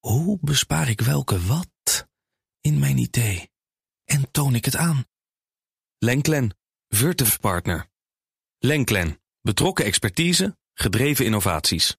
Hoe bespaar ik welke wat in mijn idee? En toon ik het aan? Lenklen, Virtuf Partner. Lenklen, betrokken expertise, gedreven innovaties.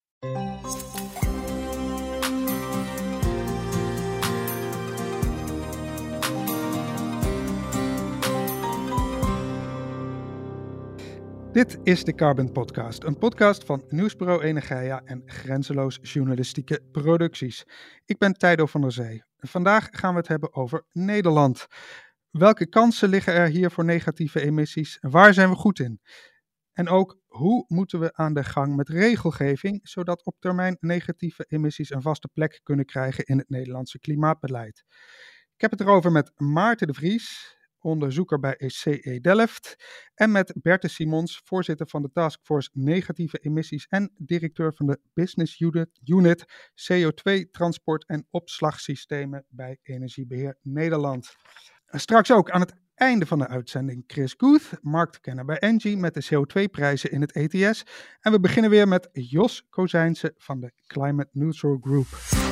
Dit is de Carbon Podcast, een podcast van Nieuwsbureau Energia en Grenzeloos Journalistieke Producties. Ik ben Tijdo van der Zee. Vandaag gaan we het hebben over Nederland. Welke kansen liggen er hier voor negatieve emissies? Waar zijn we goed in? En ook, hoe moeten we aan de gang met regelgeving, zodat op termijn negatieve emissies een vaste plek kunnen krijgen in het Nederlandse klimaatbeleid? Ik heb het erover met Maarten de Vries, onderzoeker bij CE Delft, en met Berthe Simons, voorzitter van de Taskforce Negatieve Emissies en directeur van de Business Unit CO2 Transport en Opslagsystemen bij Energiebeheer Nederland. Straks ook aan het einde van de uitzending Chris Guth, marktkenner bij Engie met de CO2-prijzen in het ETS. En we beginnen weer met Jos Kozijnse van de Climate Neutral Group.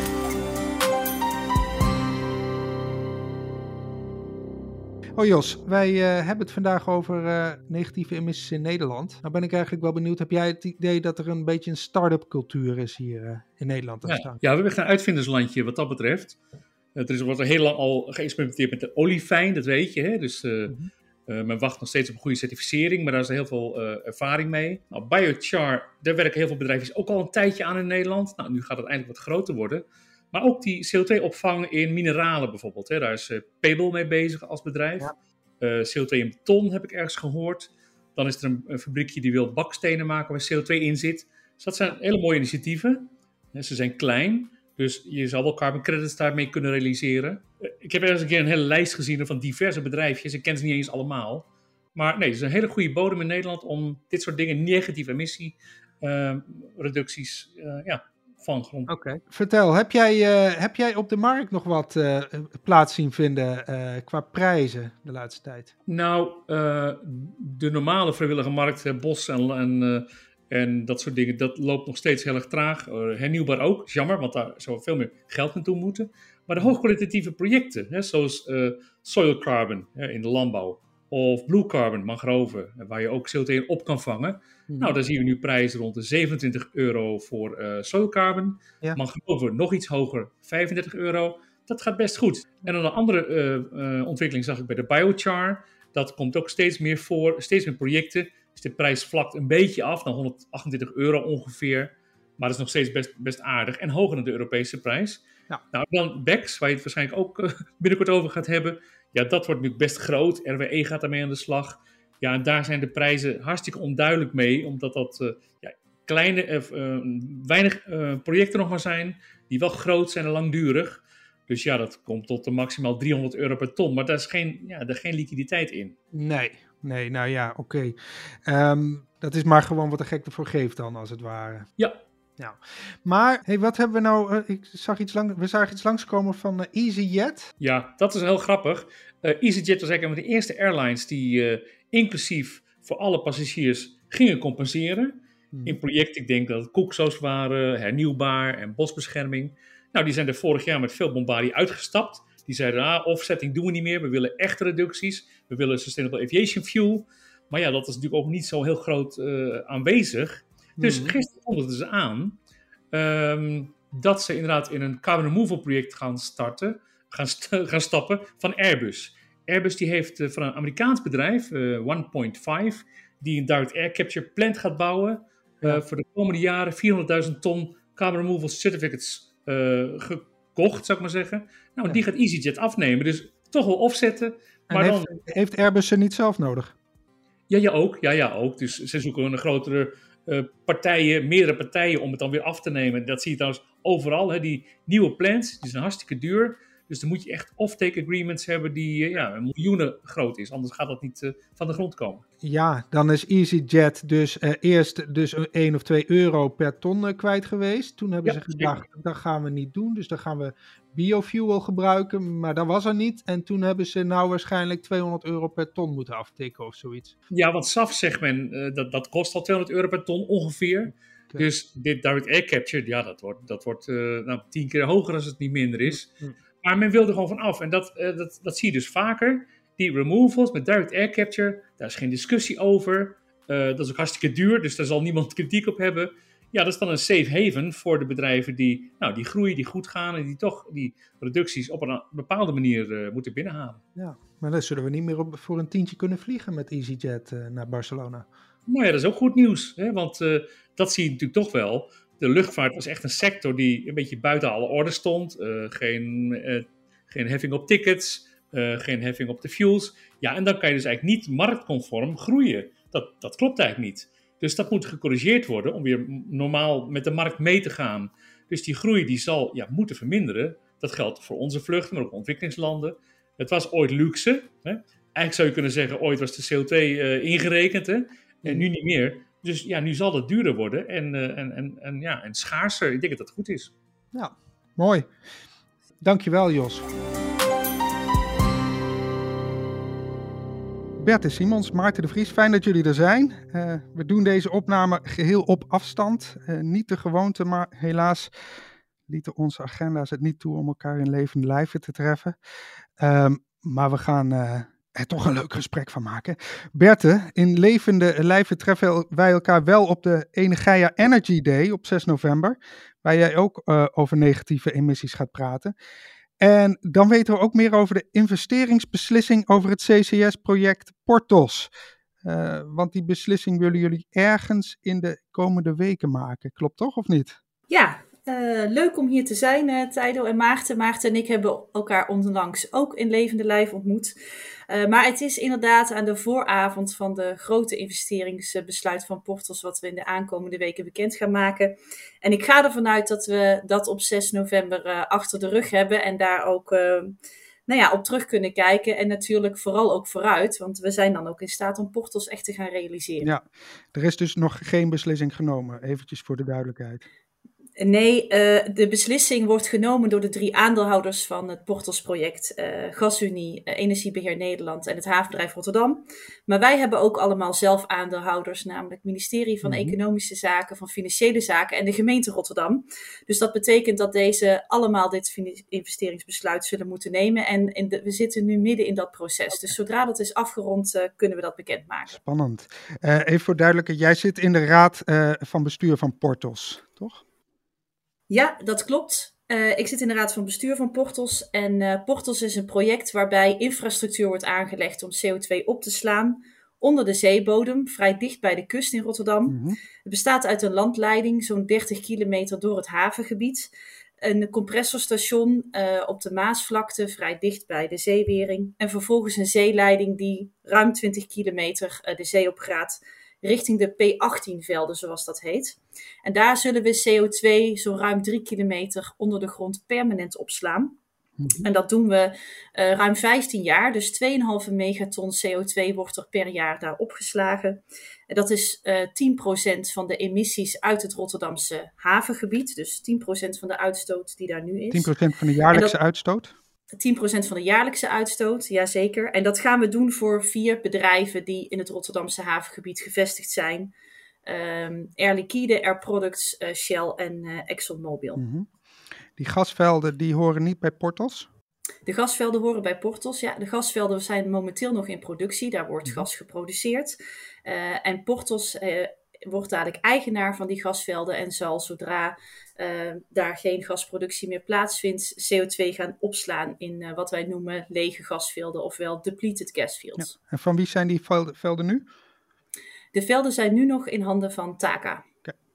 Oh Jos, wij hebben het vandaag over negatieve emissies in Nederland. Nou ben ik eigenlijk wel benieuwd, heb jij het idee dat er een beetje een start-up cultuur is hier in Nederland ontstaan? Ja, we hebben echt een uitvinderslandje wat dat betreft. Er wordt heel lang al geëxperimenteerd met de olifijn, dat weet je. Hè? Dus men wacht nog steeds op een goede certificering, maar daar is er heel veel ervaring mee. Nou, biochar, daar werken heel veel bedrijven ook al een tijdje aan in Nederland. Nou, nu gaat het eindelijk wat groter worden. Maar ook die CO2-opvang in mineralen bijvoorbeeld. Hè? Daar is Pebble mee bezig als bedrijf. Ja. CO2 in beton heb ik ergens gehoord. Dan is er een fabriekje die wil bakstenen maken waar CO2 in zit. Dus dat zijn hele mooie initiatieven. Ze zijn klein, dus je zal wel carbon credits daarmee kunnen realiseren. Ik heb ergens een keer een hele lijst gezien van diverse bedrijfjes. Ik ken ze niet eens allemaal. Maar nee, het is een hele goede bodem in Nederland om dit soort dingen, negatieve emissiereducties, van grond. Oké. Vertel, heb jij op de markt nog wat plaats zien vinden qua prijzen de laatste tijd? Nou, de normale vrijwillige markt, bos en dat soort dingen, dat loopt nog steeds heel erg traag. Hernieuwbaar ook, is jammer, want daar zou veel meer geld naartoe moeten. Maar de hoogkwalitatieve projecten, zoals soil carbon in de landbouw, of blue carbon, mangroven, waar je ook CO2 in op kan vangen. Nou, daar zien we nu prijzen rond de €27 voor soil carbon. Ja. Mangroven nog iets hoger, €35. Dat gaat best goed. En dan een andere ontwikkeling zag ik bij de biochar. Dat komt ook steeds meer voor, steeds meer projecten. Dus de prijs vlakt een beetje af, naar €128 ongeveer. Maar dat is nog steeds best aardig en hoger dan de Europese prijs. Ja. Nou, dan BECCS, waar je het waarschijnlijk ook binnenkort over gaat hebben. Ja, dat wordt nu best groot. RWE gaat daarmee aan de slag. Ja, en daar zijn de prijzen hartstikke onduidelijk mee, omdat dat weinig projecten nog maar zijn, die wel groot zijn en langdurig. Dus ja, dat komt tot maximaal €300 per ton, maar daar is geen liquiditeit in. Nee, nou ja, oké. Dat is maar gewoon wat de gek ervoor geeft dan, als het ware. Ja. Nou, maar hey, wat hebben we nou? We zagen iets langskomen van EasyJet. Ja, dat is heel grappig. EasyJet was eigenlijk een van de eerste airlines die inclusief voor alle passagiers gingen compenseren. In projecten, ik denk dat het koeksoos waren, hernieuwbaar en bosbescherming. Nou, die zijn er vorig jaar met veel bombardie uitgestapt. Die zeiden, offsetting doen we niet meer. We willen echte reducties. We willen sustainable aviation fuel. Maar ja, dat is natuurlijk ook niet zo heel groot aanwezig. Dus gisteren kondigden ze aan dat ze inderdaad in een carbon removal project gaan stappen van Airbus. Airbus die heeft van een Amerikaans bedrijf, 1.5, die een direct air capture plant gaat bouwen. Voor de komende jaren 400.000 ton carbon removal certificates gekocht, zou ik maar zeggen. Nou, die gaat EasyJet afnemen, dus toch wel offsetten. Maar heeft Airbus ze niet zelf nodig? Ja, ook. Dus ze zoeken een grotere meerdere partijen om het dan weer af te nemen. Dat zie je trouwens overal. Hè. Die nieuwe plants, die zijn hartstikke duur. Dus dan moet je echt off-take agreements hebben die miljoenen groot is. Anders gaat dat niet van de grond komen. Ja, dan is EasyJet dus eerst €1 of €2 per ton kwijt geweest. Toen hebben ze gedacht, dat gaan we niet doen. Dus dan gaan we biofuel gebruiken. Maar dat was er niet. En toen hebben ze nou waarschijnlijk €200 per ton moeten aftikken of zoiets. Ja, want SAF zegt men, dat kost al €200 per ton ongeveer. Dus dit direct air capture, ja, dat wordt 10 keer hoger als het niet minder is. Maar men wil er gewoon van af. En dat zie je dus vaker. Die removals met direct air capture, daar is geen discussie over. Dat is ook hartstikke duur, dus daar zal niemand kritiek op hebben. Ja, dat is dan een safe haven voor de bedrijven die groeien, die goed gaan en die toch die reducties op een bepaalde manier moeten binnenhalen. Ja, maar dan zullen we niet meer voor een tientje kunnen vliegen met EasyJet naar Barcelona. Nou ja, dat is ook goed nieuws, hè? Want dat zie je natuurlijk toch wel. De luchtvaart was echt een sector die een beetje buiten alle orde stond. Geen heffing op tickets, geen heffing op de fuels. Ja, en dan kan je dus eigenlijk niet marktconform groeien. Dat klopt eigenlijk niet. Dus dat moet gecorrigeerd worden om weer normaal met de markt mee te gaan. Dus die groei die zal moeten verminderen. Dat geldt voor onze vluchten, maar ook ontwikkelingslanden. Het was ooit luxe. Hè? Eigenlijk zou je kunnen zeggen, ooit was de CO2 ingerekend. Hè? En nu niet meer. Dus ja, nu zal het duurder worden en schaarser. Ik denk dat dat goed is. Ja, mooi. Dankjewel, Jos. Bert Simons, Maarten de Vries, fijn dat jullie er zijn. We doen deze opname geheel op afstand. Niet de gewoonte, maar helaas lieten onze agenda's het niet toe om elkaar in levende lijven te treffen. Maar we gaan er toch een leuk gesprek van maken. Berthe, in levende lijven treffen wij elkaar wel op de Energia Energy Day op 6 november. Waar jij ook over negatieve emissies gaat praten. En dan weten we ook meer over de investeringsbeslissing over het CCS-project Porthos. Want die beslissing willen jullie ergens in de komende weken maken. Klopt toch of niet? Ja, leuk om hier te zijn, Tijdo en Maarten. Maarten en ik hebben elkaar onlangs ook in levende lijf ontmoet. Maar het is inderdaad aan de vooravond van de grote investeringsbesluit van Porthos, wat we in de aankomende weken bekend gaan maken. En ik ga ervan uit dat we dat op 6 november achter de rug hebben en daar ook op terug kunnen kijken. En natuurlijk vooral ook vooruit, want we zijn dan ook in staat om Porthos echt te gaan realiseren. Ja, er is dus nog geen beslissing genomen, eventjes voor de duidelijkheid. Nee, de beslissing wordt genomen door de 3 aandeelhouders van het Porthos-project. GasUnie, Energiebeheer Nederland en het Havenbedrijf Rotterdam. Maar wij hebben ook allemaal zelf aandeelhouders, namelijk het ministerie van Economische Zaken, van Financiële Zaken en de gemeente Rotterdam. Dus dat betekent dat deze allemaal dit investeringsbesluit zullen moeten nemen. En we zitten nu midden in dat proces. Okay. Dus zodra dat is afgerond, kunnen we dat bekendmaken. Spannend. Even voor duidelijkheid, jij zit in de raad van bestuur van Porthos, toch? Ja, dat klopt. Ik zit in de raad van bestuur van Porthos. En Porthos is een project waarbij infrastructuur wordt aangelegd om CO2 op te slaan onder de zeebodem, vrij dicht bij de kust in Rotterdam. Het bestaat uit een landleiding, zo'n 30 kilometer door het havengebied. Een compressorstation op de Maasvlakte, vrij dicht bij de zeewering. En vervolgens een zeeleiding die ruim 20 kilometer de zee op gaat, richting de P18-velden, zoals dat heet. En daar zullen we CO2 zo ruim 3 kilometer onder de grond permanent opslaan. En dat doen we ruim 15 jaar. Dus 2,5 megaton CO2 wordt er per jaar daar opgeslagen. En dat is 10% van de emissies uit het Rotterdamse havengebied. Dus 10% van de uitstoot die daar nu is. 10% van de jaarlijkse uitstoot? 10% van de jaarlijkse uitstoot, jazeker. En dat gaan we doen voor 4 bedrijven die in het Rotterdamse havengebied gevestigd zijn. Air Liquide, Air Products, Shell en ExxonMobil. Die gasvelden die horen niet bij Porthos? De gasvelden horen bij Porthos, ja. De gasvelden zijn momenteel nog in productie. Daar wordt gas geproduceerd. En Porthos wordt dadelijk eigenaar van die gasvelden en zal zodra daar geen gasproductie meer plaatsvindt, CO2 gaan opslaan in wat wij noemen lege gasvelden, ofwel depleted gas fields. Ja. En van wie zijn die velden nu? De velden zijn nu nog in handen van TAQA.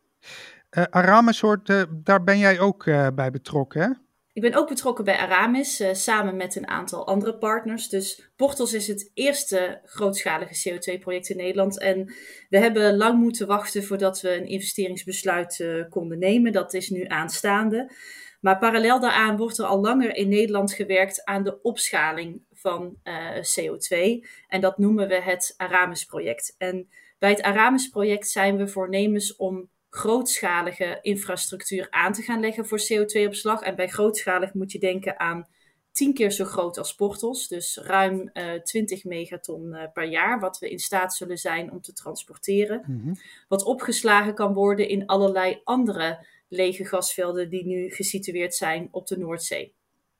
Aramis, daar ben jij ook bij betrokken, hè? Ik ben ook betrokken bij Aramis, samen met een aantal andere partners. Dus Porthos is het eerste grootschalige CO2-project in Nederland. En we hebben lang moeten wachten voordat we een investeringsbesluit konden nemen. Dat is nu aanstaande. Maar parallel daaraan wordt er al langer in Nederland gewerkt aan de opschaling van CO2. En dat noemen we het Aramis-project. En bij het Aramis-project zijn we voornemens om grootschalige infrastructuur aan te gaan leggen voor CO2-opslag. En bij grootschalig moet je denken aan 10 keer zo groot als Porthos. Dus ruim 20 megaton per jaar, wat we in staat zullen zijn om te transporteren. Mhm. Wat opgeslagen kan worden in allerlei andere lege gasvelden die nu gesitueerd zijn op de Noordzee.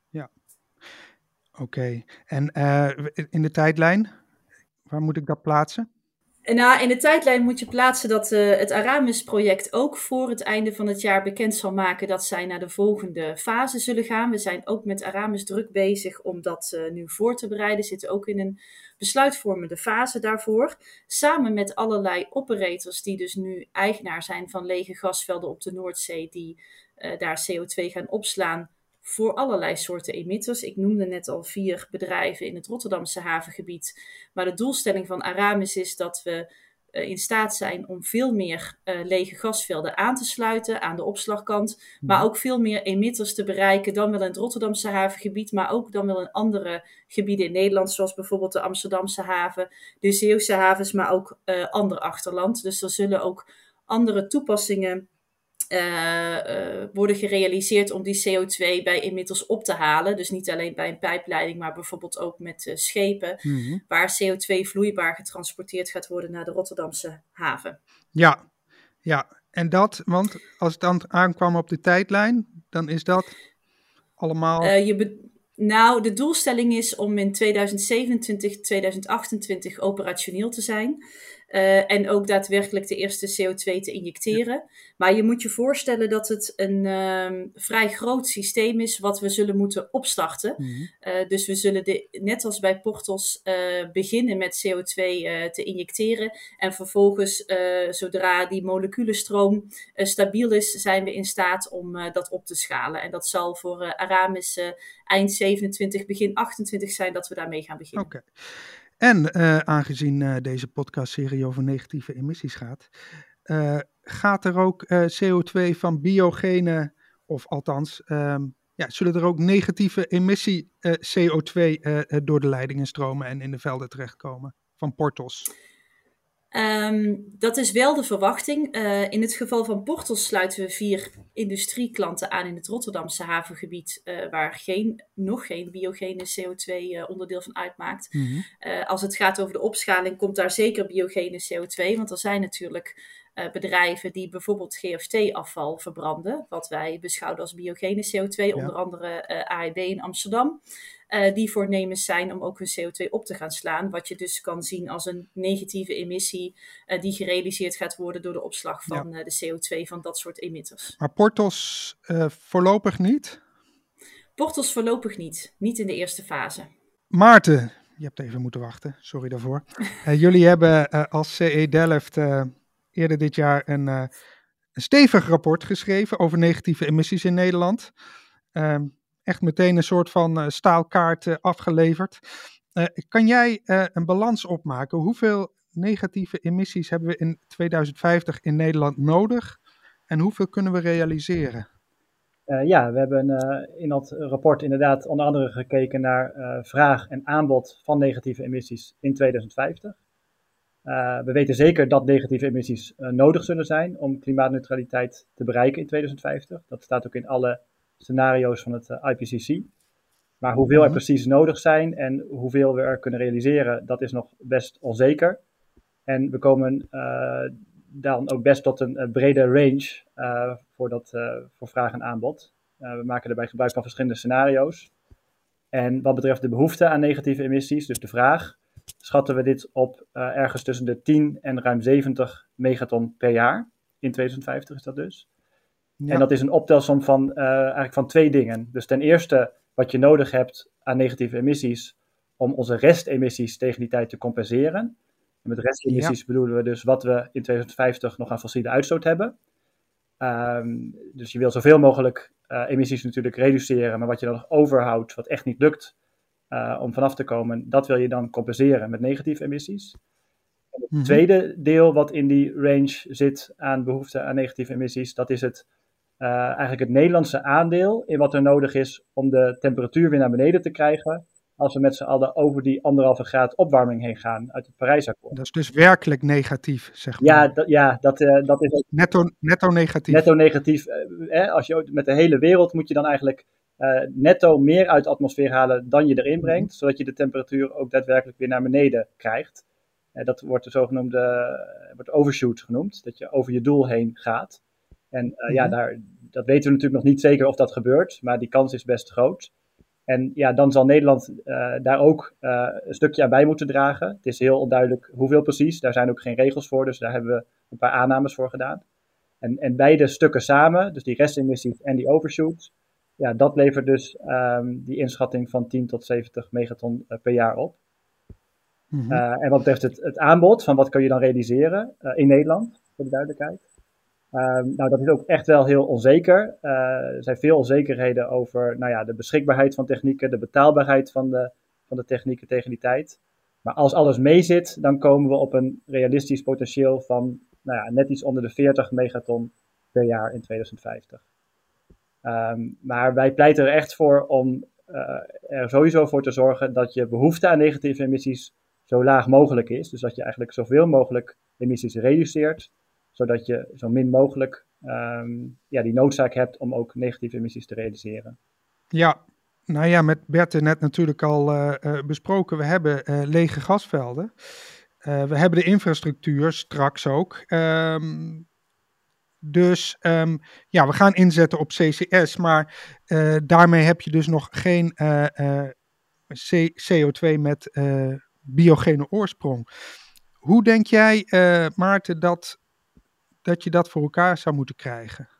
Oké. En in de tijdlijn, waar moet ik dat plaatsen? En in de tijdlijn moet je plaatsen dat het Aramis-project ook voor het einde van het jaar bekend zal maken dat zij naar de volgende fase zullen gaan. We zijn ook met Aramis druk bezig om dat nu voor te bereiden. We zitten ook in een besluitvormende fase daarvoor. Samen met allerlei operators die dus nu eigenaar zijn van lege gasvelden op de Noordzee, die daar CO2 gaan opslaan voor allerlei soorten emitters. Ik noemde net al 4 bedrijven in het Rotterdamse havengebied. Maar de doelstelling van Aramis is dat we in staat zijn om veel meer lege gasvelden aan te sluiten aan de opslagkant. Maar ook veel meer emitters te bereiken dan wel in het Rotterdamse havengebied, maar ook dan wel in andere gebieden in Nederland, zoals bijvoorbeeld de Amsterdamse haven, de Zeeuwse havens, maar ook ander achterland. Dus er zullen ook andere toepassingen worden gerealiseerd om die CO2 bij emitters op te halen. Dus niet alleen bij een pijpleiding, maar bijvoorbeeld ook met schepen, waar CO2 vloeibaar getransporteerd gaat worden naar de Rotterdamse haven. Ja. En dat, want als het dan aankwam op de tijdlijn, dan is dat allemaal... De doelstelling is om in 2027, 2028 operationeel te zijn. En ook daadwerkelijk de eerste CO2 te injecteren. Maar je moet je voorstellen dat het een vrij groot systeem is wat we zullen moeten opstarten. Dus we zullen net als bij Porthos beginnen met CO2 te injecteren. En vervolgens, zodra die moleculenstroom stabiel is, zijn we in staat om dat op te schalen. En dat zal voor Aramis eind 27, begin 28 zijn dat we daarmee gaan beginnen. Oké. En aangezien deze podcastserie over negatieve emissies gaat, gaat er ook CO2 van biogene, of althans, zullen er ook negatieve emissie CO2 door de leidingen stromen en in de velden terechtkomen van Porthos? Dat is wel de verwachting. In het geval van Porthos sluiten we 4 industrieklanten aan in het Rotterdamse havengebied, waar nog geen biogene CO2 onderdeel van uitmaakt. Als het gaat over de opschaling, komt daar zeker biogene CO2, want er zijn natuurlijk bedrijven die bijvoorbeeld GFT-afval verbranden, wat wij beschouwen als biogene CO2, onder andere AEB in Amsterdam. Die voornemens zijn om ook hun CO2 op te gaan slaan. Wat je dus kan zien als een negatieve emissie die gerealiseerd gaat worden door de opslag van de CO2 van dat soort emitters. Maar Porthos voorlopig niet? Porthos voorlopig niet. Niet in de eerste fase. Maarten, je hebt even moeten wachten. Sorry daarvoor. Jullie hebben als CE Delft eerder dit jaar een stevig rapport geschreven over negatieve emissies in Nederland. Echt meteen een soort van staalkaart afgeleverd. Kan jij een balans opmaken? Hoeveel negatieve emissies hebben we in 2050 in Nederland nodig? En hoeveel kunnen we realiseren? We hebben in dat rapport inderdaad onder andere gekeken naar vraag en aanbod van negatieve emissies in 2050. We weten zeker dat negatieve emissies nodig zullen zijn om klimaatneutraliteit te bereiken in 2050. Dat staat ook in alle scenario's van het IPCC. Maar hoeveel er precies nodig zijn en hoeveel we er kunnen realiseren, dat is nog best onzeker. En we komen dan ook best tot een brede range voor vraag en aanbod. We maken daarbij gebruik van verschillende scenario's. En wat betreft de behoefte aan negatieve emissies, dus de vraag, schatten we dit op ergens tussen de 10 en ruim 70 megaton per jaar. In 2050 is dat dus. Ja. En dat is een optelsom van eigenlijk van 2 dingen. Dus ten eerste wat je nodig hebt aan negatieve emissies om onze restemissies tegen die tijd te compenseren. En met restemissies bedoelen we dus wat we in 2050 nog aan fossiele uitstoot hebben. Dus je wil zoveel mogelijk emissies natuurlijk reduceren, maar wat je dan nog overhoudt, wat echt niet lukt om vanaf te komen, dat wil je dan compenseren met negatieve emissies. En het tweede deel wat in die range zit aan behoefte aan negatieve emissies, dat is eigenlijk het Nederlandse aandeel in wat er nodig is om de temperatuur weer naar beneden te krijgen, als we met z'n allen over die 1,5 graad opwarming heen gaan uit het Parijsakkoord. Dat is dus werkelijk negatief, zeg maar. Dat is netto negatief. Netto negatief. Als je met de hele wereld moet je dan eigenlijk netto meer uit de atmosfeer halen dan je erin brengt, zodat je de temperatuur ook daadwerkelijk weer naar beneden krijgt. Dat wordt de zogenoemde overshoot genoemd, dat je over je doel heen gaat. En dat weten we natuurlijk nog niet zeker of dat gebeurt, maar die kans is best groot. En ja, dan zal Nederland daar ook een stukje aan bij moeten dragen. Het is heel onduidelijk hoeveel precies, daar zijn ook geen regels voor, dus daar hebben we een paar aannames voor gedaan. En beide stukken samen, dus die restemissies en die overshoot, ja, dat levert dus die inschatting van 10 tot 70 megaton per jaar op. Mm-hmm. En wat betreft het aanbod, van wat kun je dan realiseren in Nederland, voor de duidelijkheid. Nou, dat is ook echt wel heel onzeker. Er zijn veel onzekerheden over de beschikbaarheid van technieken, de betaalbaarheid van de technieken tegen die tijd. Maar als alles meezit, dan komen we op een realistisch potentieel van net iets onder de 40 megaton per jaar in 2050. Maar wij pleiten er echt voor om er sowieso voor te zorgen dat je behoefte aan negatieve emissies zo laag mogelijk is. Dus dat je eigenlijk zoveel mogelijk emissies reduceert, zodat je zo min mogelijk die noodzaak hebt om ook negatieve emissies te realiseren. Ja, nou ja, met Bert net natuurlijk al besproken. We hebben lege gasvelden. We hebben de infrastructuur straks ook. Dus we gaan inzetten op CCS, maar daarmee heb je dus nog geen CO2 met biogene oorsprong. Hoe denk jij, Maarten, dat je dat voor elkaar zou moeten krijgen?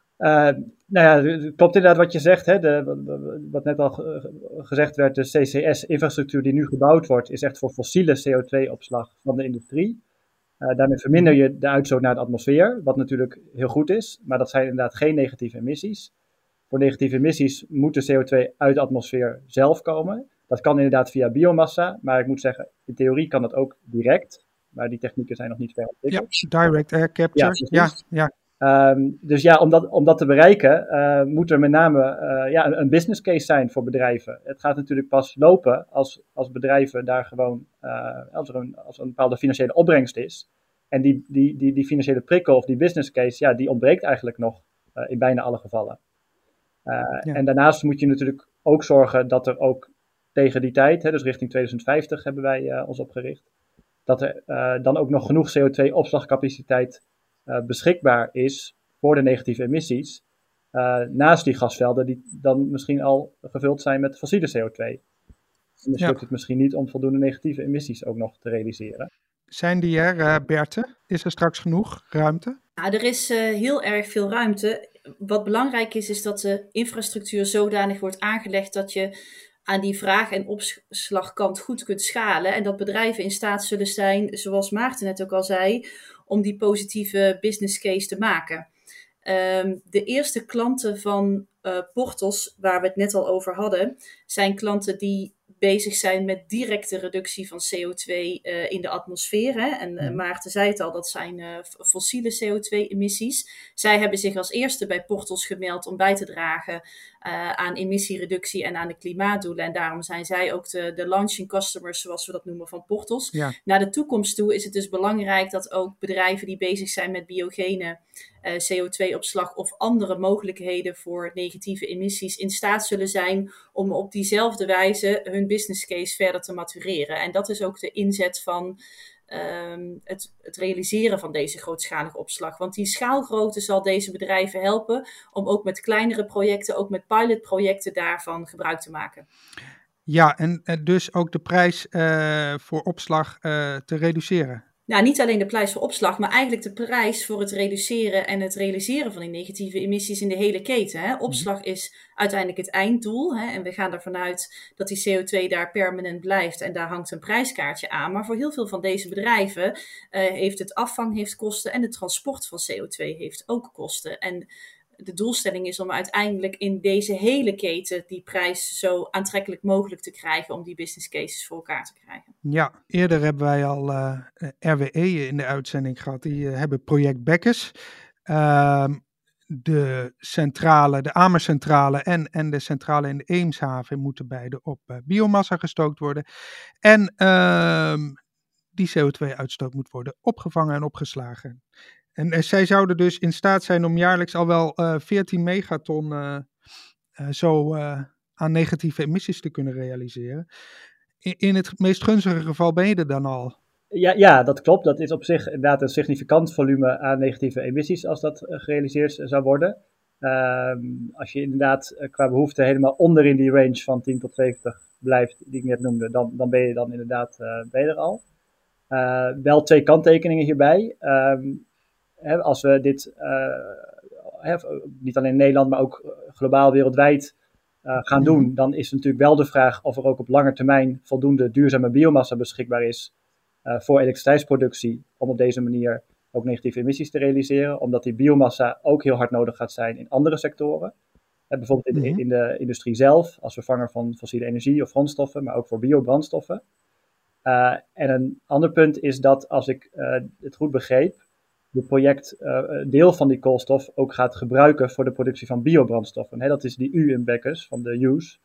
Het klopt inderdaad wat je zegt. Hè? Wat net al gezegd werd, de CCS-infrastructuur die nu gebouwd wordt, is echt voor fossiele CO2-opslag van de industrie. Daarmee verminder je de uitstoot naar de atmosfeer, wat natuurlijk heel goed is, maar dat zijn inderdaad geen negatieve emissies. Voor negatieve emissies moet de CO2 uit de atmosfeer zelf komen. Dat kan inderdaad via biomassa, maar ik moet zeggen, in theorie kan dat ook direct. Maar die technieken zijn nog niet ver ontwikkeld. Ja, direct air capture. Ja. Dus ja, om dat te bereiken, moet er met name een business case zijn voor bedrijven. Het gaat natuurlijk pas lopen als bedrijven daar gewoon, als er een bepaalde financiële opbrengst is. En die financiële prikkel of die business case, die ontbreekt eigenlijk nog in bijna alle gevallen. En daarnaast moet je natuurlijk ook zorgen dat er ook tegen die tijd, dus richting 2050 hebben wij ons opgericht, dat er dan ook nog genoeg CO2-opslagcapaciteit beschikbaar is voor de negatieve emissies, naast die gasvelden die dan misschien al gevuld zijn met fossiele CO2. En dus lukt het misschien niet om voldoende negatieve emissies ook nog te realiseren. Zijn die er, Berthe? Is er straks genoeg ruimte? Nou, er is heel erg veel ruimte. Wat belangrijk is dat de infrastructuur zodanig wordt aangelegd dat je aan die vraag- en opslagkant goed kunt schalen. En dat bedrijven in staat zullen zijn, zoals Maarten net ook al zei, om die positieve business case te maken. De eerste klanten van Porthos, waar we het net al over hadden, zijn klanten die bezig zijn met directe reductie van CO2 in de atmosfeer. Hè? En Maarten zei het al, dat zijn fossiele CO2-emissies. Zij hebben zich als eerste bij Porthos gemeld om bij te dragen aan emissiereductie en aan de klimaatdoelen. En daarom zijn zij ook de launching customers, zoals we dat noemen, van Porthos. Ja. Naar de toekomst toe is het dus belangrijk dat ook bedrijven die bezig zijn met biogene CO2-opslag of andere mogelijkheden voor negatieve emissies in staat zullen zijn om op diezelfde wijze hun business case verder te matureren. En dat is ook de inzet van het realiseren van deze grootschalige opslag. Want die schaalgrootte zal deze bedrijven helpen om ook met kleinere projecten, ook met pilotprojecten daarvan gebruik te maken. Ja, en dus ook de prijs voor opslag te reduceren. Nou, niet alleen de prijs voor opslag, maar eigenlijk de prijs voor het reduceren en het realiseren van die negatieve emissies in de hele keten. Hè. Opslag is uiteindelijk het einddoel. Hè, en we gaan ervan uit dat die CO2 daar permanent blijft en daar hangt een prijskaartje aan. Maar voor heel veel van deze bedrijven heeft het afvang heeft kosten en het transport van CO2 heeft ook kosten. En de doelstelling is om uiteindelijk in deze hele keten die prijs zo aantrekkelijk mogelijk te krijgen om die business cases voor elkaar te krijgen. Ja, eerder hebben wij al RWE in de uitzending gehad. Die hebben project Bekkes. De centrale, de Amercentrale en de centrale in de Eemshaven moeten beide op biomassa gestookt worden. En die CO2-uitstoot moet worden opgevangen en opgeslagen. En zij zouden dus in staat zijn om jaarlijks al wel 14 megaton zo aan negatieve emissies te kunnen realiseren. In het meest gunstige geval ben je er dan al. Ja, dat klopt. Dat is op zich inderdaad een significant volume aan negatieve emissies als dat gerealiseerd zou worden. Als je inderdaad qua behoefte helemaal onder in die range van 10 tot 70 blijft, die ik net noemde, dan ben je dan inderdaad ben je er al. Wel 2 kanttekeningen hierbij. Als we dit niet alleen in Nederland, maar ook globaal wereldwijd gaan doen, dan is natuurlijk wel de vraag of er ook op lange termijn voldoende duurzame biomassa beschikbaar is voor elektriciteitsproductie, om op deze manier ook negatieve emissies te realiseren, omdat die biomassa ook heel hard nodig gaat zijn in andere sectoren. Bijvoorbeeld in de industrie zelf, als vervanger van fossiele energie of grondstoffen, maar ook voor biobrandstoffen. En een ander punt is dat, als ik het goed begreep, het project deel van die koolstof ook gaat gebruiken voor de productie van biobrandstoffen. Dat is die U in Bekkers van de use.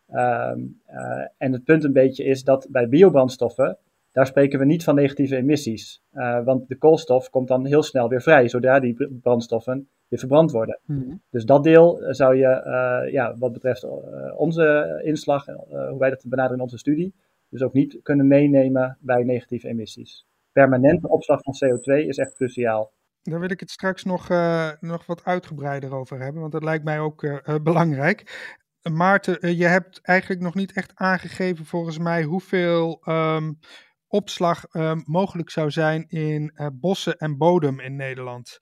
En het punt een beetje is dat bij biobrandstoffen, daar spreken we niet van negatieve emissies. Want de koolstof komt dan heel snel weer vrij, zodra die brandstoffen weer verbrand worden. Dus dat deel zou je, wat betreft onze inslag, hoe wij dat benaderen in onze studie, dus ook niet kunnen meenemen bij negatieve emissies. Permanente opslag van CO2 is echt cruciaal. Daar wil ik het straks nog wat uitgebreider over hebben, want dat lijkt mij ook belangrijk. Maarten, je hebt eigenlijk nog niet echt aangegeven volgens mij hoeveel opslag mogelijk zou zijn in bossen en bodem in Nederland.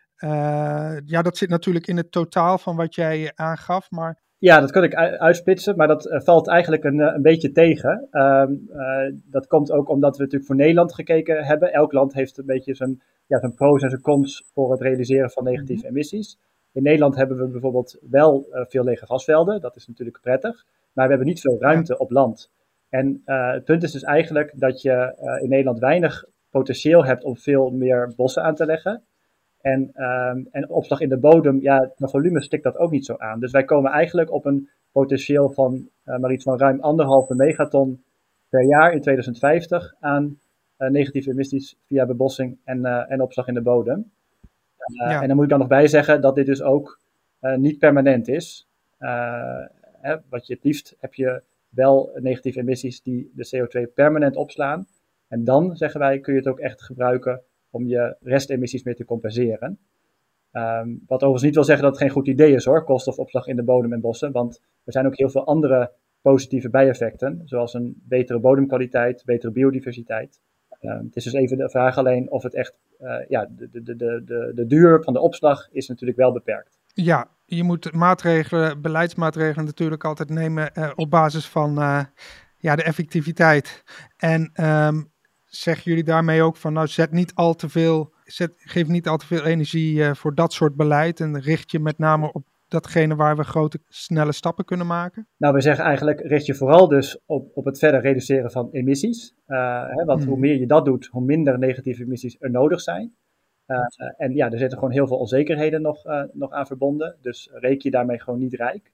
Dat zit natuurlijk in het totaal van wat jij aangaf, maar... Ja, dat kan ik uitsplitsen, maar dat valt eigenlijk een beetje tegen. Dat komt ook omdat we natuurlijk voor Nederland gekeken hebben. Elk land heeft een beetje zijn pro's en zijn cons voor het realiseren van negatieve emissies. In Nederland hebben we bijvoorbeeld wel veel lege gasvelden, dat is natuurlijk prettig, maar we hebben niet veel ruimte op land. En het punt is dus eigenlijk dat je in Nederland weinig potentieel hebt om veel meer bossen aan te leggen. En opslag in de bodem, ja, qua volume stikt dat ook niet zo aan. Dus wij komen eigenlijk op een potentieel van maar iets van ruim 1,5 megaton per jaar in 2050 aan negatieve emissies via bebossing en opslag in de bodem. En dan moet ik dan nog bij zeggen dat dit dus ook niet permanent is. Wat je het liefst heb je wel negatieve emissies die de CO2 permanent opslaan. En dan, zeggen wij, kun je het ook echt gebruiken om je restemissies mee te compenseren. Wat overigens niet wil zeggen dat het geen goed idee is hoor, koolstofopslag in de bodem en bossen. Want er zijn ook heel veel andere positieve bijeffecten, zoals een betere bodemkwaliteit, betere biodiversiteit. Het is dus even de vraag alleen of het echt, de duur van de opslag is natuurlijk wel beperkt. Ja, je moet beleidsmaatregelen natuurlijk altijd nemen op basis van de effectiviteit. En zeggen jullie daarmee ook van, nou geef niet al te veel energie voor dat soort beleid en richt je met name op datgene waar we grote, snelle stappen kunnen maken? Nou, we zeggen eigenlijk, richt je vooral dus op het verder reduceren van emissies. Want hoe meer je dat doet, hoe minder negatieve emissies er nodig zijn. En ja, er zitten gewoon heel veel onzekerheden nog aan verbonden. Dus reken je daarmee gewoon niet rijk.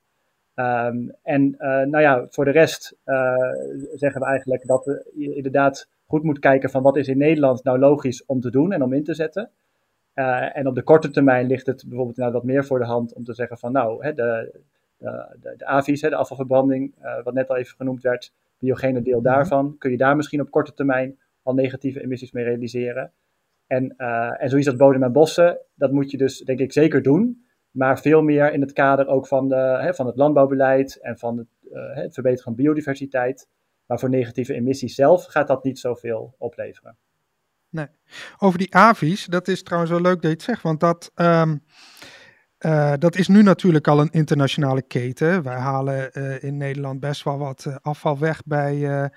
Voor de rest zeggen we eigenlijk dat we inderdaad goed moet kijken van wat is in Nederland nou logisch om te doen en om in te zetten. En op de korte termijn ligt het bijvoorbeeld wat meer voor de hand om te zeggen van de AVI's, de afvalverbranding, wat net al even genoemd werd, biogene deel daarvan, kun je daar misschien op korte termijn al negatieve emissies mee realiseren. En zoiets als bodem en bossen, dat moet je dus denk ik zeker doen, maar veel meer in het kader ook van het landbouwbeleid en van het verbeteren van biodiversiteit. Maar voor negatieve emissies zelf gaat dat niet zoveel opleveren. Nee. Over die AVI's, dat is trouwens wel leuk dat je het zegt, want dat is nu natuurlijk al een internationale keten. Wij halen in Nederland best wel wat afval weg bij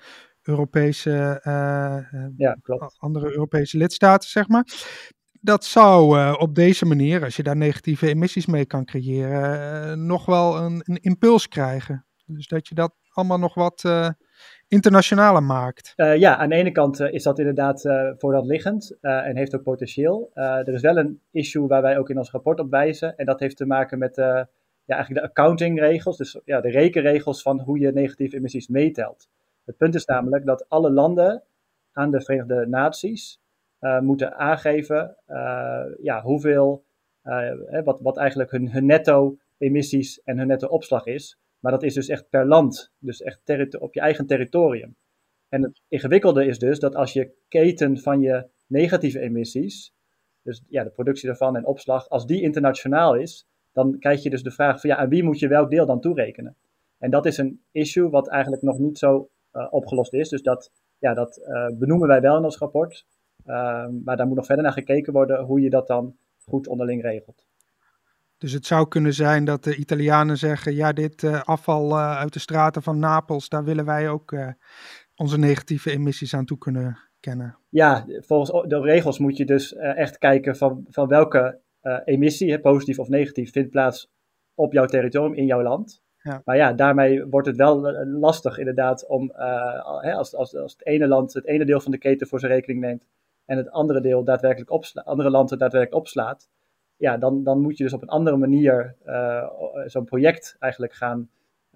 andere Europese lidstaten, zeg maar. Dat zou op deze manier, als je daar negatieve emissies mee kan creëren, nog wel een impuls krijgen. Dus dat je dat allemaal nog wat internationaler maakt. Aan de ene kant is dat inderdaad voor dat liggend en heeft ook potentieel. Er is wel een issue waar wij ook in ons rapport op wijzen. En dat heeft te maken met eigenlijk de accountingregels. Dus de rekenregels van hoe je negatieve emissies meetelt. Het punt is namelijk dat alle landen aan de Verenigde Naties moeten aangeven hoeveel, wat eigenlijk hun netto emissies en hun netto opslag is Maar dat is dus echt per land, dus echt op je eigen territorium. En het ingewikkelde is dus dat als je keten van je negatieve emissies, dus de productie daarvan en opslag, als die internationaal is, dan krijg je dus de vraag van aan wie moet je welk deel dan toerekenen? En dat is een issue wat eigenlijk nog niet zo opgelost is. Dus dat benoemen wij wel in ons rapport. Maar daar moet nog verder naar gekeken worden hoe je dat dan goed onderling regelt. Dus het zou kunnen zijn dat de Italianen zeggen, dit afval uit de straten van Napels, daar willen wij ook onze negatieve emissies aan toe kunnen kennen. Ja, volgens de regels moet je dus echt kijken van welke emissie, positief of negatief, vindt plaats op jouw territorium, in jouw land. Ja. Maar daarmee wordt het wel lastig inderdaad om, als het ene land het ene deel van de keten voor zijn rekening neemt en het andere deel andere land het daadwerkelijk opslaat, dan moet je dus op een andere manier zo'n project eigenlijk gaan,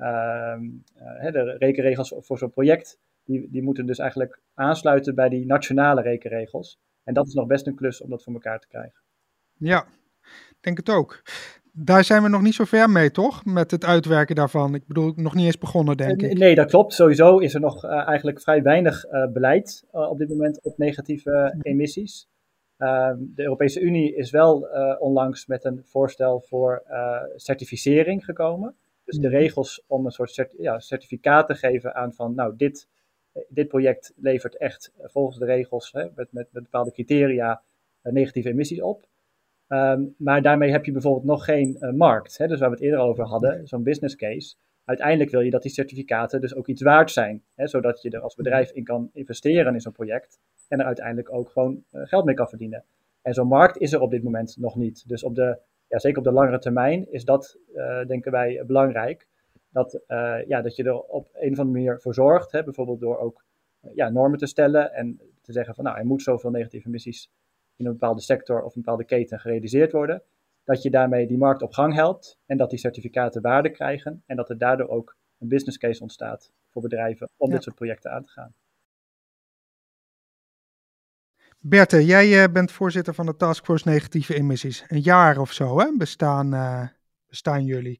de rekenregels voor zo'n project, die moeten dus eigenlijk aansluiten bij die nationale rekenregels. En dat is nog best een klus om dat voor elkaar te krijgen. Ja, denk het ook. Daar zijn we nog niet zo ver mee, toch? Met het uitwerken daarvan. Ik bedoel, nog niet eens begonnen, denk ik. Nee, dat klopt. Sowieso is er nog eigenlijk vrij weinig beleid op dit moment op negatieve emissies. De Europese Unie is wel onlangs met een voorstel voor certificering gekomen. Dus de regels om een soort certificaat te geven aan van, dit project levert echt volgens de regels met bepaalde criteria negatieve emissies op. Maar daarmee heb je bijvoorbeeld nog geen markt. Dus waar we het eerder over hadden, zo'n business case. Uiteindelijk wil je dat die certificaten dus ook iets waard zijn. Zodat je er als bedrijf in kan investeren in zo'n project. En er uiteindelijk ook gewoon geld mee kan verdienen. En zo'n markt is er op dit moment nog niet. Dus zeker op de langere termijn is dat, denken wij, belangrijk. Dat je er op een of andere manier voor zorgt. Bijvoorbeeld door ook normen te stellen. En te zeggen van er moet zoveel negatieve emissies in een bepaalde sector of een bepaalde keten gerealiseerd worden. Dat je daarmee die markt op gang helpt. En dat die certificaten waarde krijgen. En dat er daardoor ook een business case ontstaat voor bedrijven om dit soort projecten aan te gaan. Berthe, jij bent voorzitter van de Taskforce Negatieve Emissies. Een jaar of zo bestaan jullie.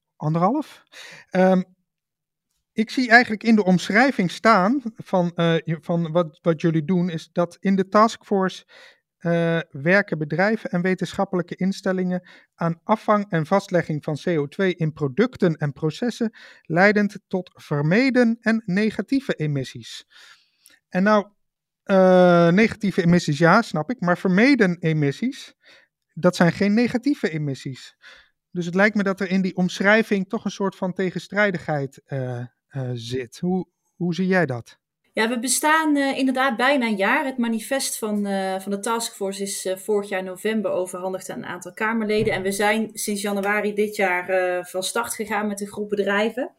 1,5? Ik zie eigenlijk in de omschrijving staan van wat jullie doen, is dat in de Taskforce werken bedrijven en wetenschappelijke instellingen aan afvang en vastlegging van CO2 in producten en processen, leidend tot vermeden en negatieve emissies. En negatieve emissies, ja, snap ik, maar vermeden emissies, dat zijn geen negatieve emissies. Dus het lijkt me dat er in die omschrijving toch een soort van tegenstrijdigheid zit. Hoe zie jij dat? Ja, we bestaan inderdaad bijna een jaar. Het manifest van de Taskforce is vorig jaar november overhandigd aan een aantal Kamerleden. En we zijn sinds januari dit jaar van start gegaan met een groep bedrijven.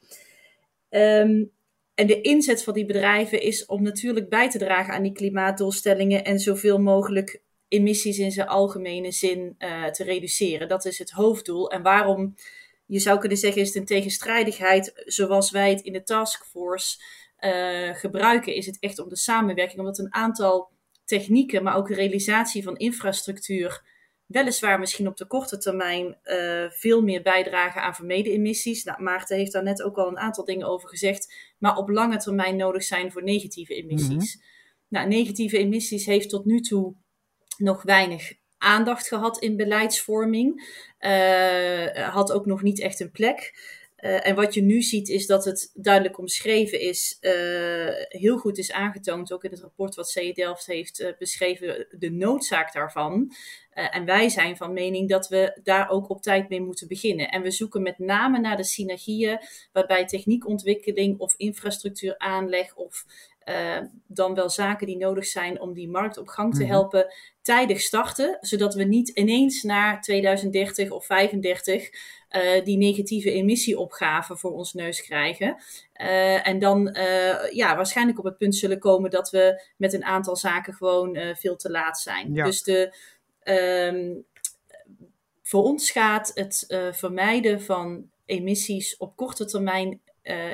En de inzet van die bedrijven is om natuurlijk bij te dragen aan die klimaatdoelstellingen en zoveel mogelijk emissies in zijn algemene zin te reduceren. Dat is het hoofddoel. En waarom, je zou kunnen zeggen, is het een tegenstrijdigheid zoals wij het in de Taskforce gebruiken, is het echt om de samenwerking, omdat een aantal technieken, maar ook de realisatie van infrastructuur, weliswaar misschien op de korte termijn veel meer bijdragen aan vermeden emissies. Maarten heeft daar net ook al een aantal dingen over gezegd, maar op lange termijn nodig zijn voor negatieve emissies. Mm-hmm. Negatieve emissies heeft tot nu toe nog weinig aandacht gehad in beleidsvorming. Had ook nog niet echt een plek. En wat je nu ziet is dat het duidelijk omschreven is, heel goed is aangetoond, ook in het rapport wat CE Delft heeft beschreven, de noodzaak daarvan. En wij zijn van mening dat we daar ook op tijd mee moeten beginnen. En we zoeken met name naar de synergieën waarbij techniekontwikkeling of infrastructuuraanleg of dan wel zaken die nodig zijn om die markt op gang te helpen, tijdig starten, zodat we niet ineens naar 2030 of 35 die negatieve emissieopgave voor ons neus krijgen. En dan waarschijnlijk op het punt zullen komen dat we met een aantal zaken gewoon veel te laat zijn. Ja. Dus voor ons gaat het vermijden van emissies op korte termijn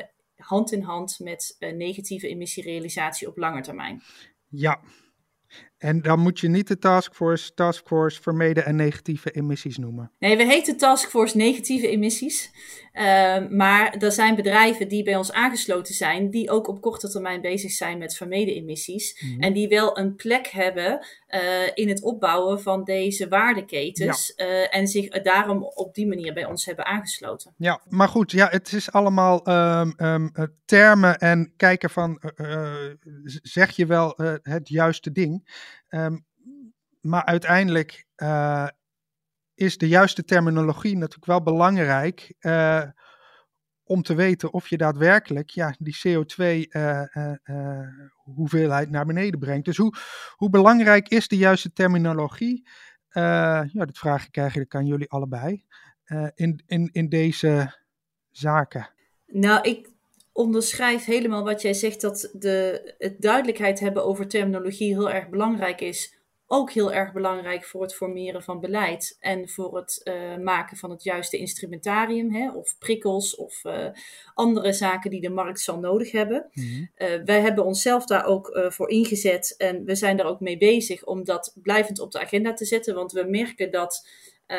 hand in hand met negatieve emissierealisatie op lange termijn. Ja, En dan moet je niet de taskforce vermeden en negatieve emissies noemen. Nee, we heten Taskforce negatieve emissies. Maar er zijn bedrijven die bij ons aangesloten zijn, die ook op korte termijn bezig zijn met vermeden emissies. Mm-hmm. En die wel een plek hebben in het opbouwen van deze waardeketens. Ja. En zich daarom op die manier bij ons hebben aangesloten. Ja, maar goed, ja, het is allemaal termen en kijken van, zeg je wel het juiste ding. Maar uiteindelijk is de juiste terminologie natuurlijk wel belangrijk om te weten of je daadwerkelijk die CO2 hoeveelheid naar beneden brengt. Dus hoe belangrijk is de juiste terminologie? Dat vraag ik eigenlijk aan jullie allebei in deze zaken. Nou, ik onderschrijf helemaal wat jij zegt, dat het duidelijkheid hebben over terminologie heel erg belangrijk is. Ook heel erg belangrijk voor het formeren van beleid en voor het maken van het juiste instrumentarium, of prikkels of andere zaken die de markt zal nodig hebben. Mm-hmm. Wij hebben onszelf daar ook voor ingezet en we zijn daar ook mee bezig om dat blijvend op de agenda te zetten, want we merken dat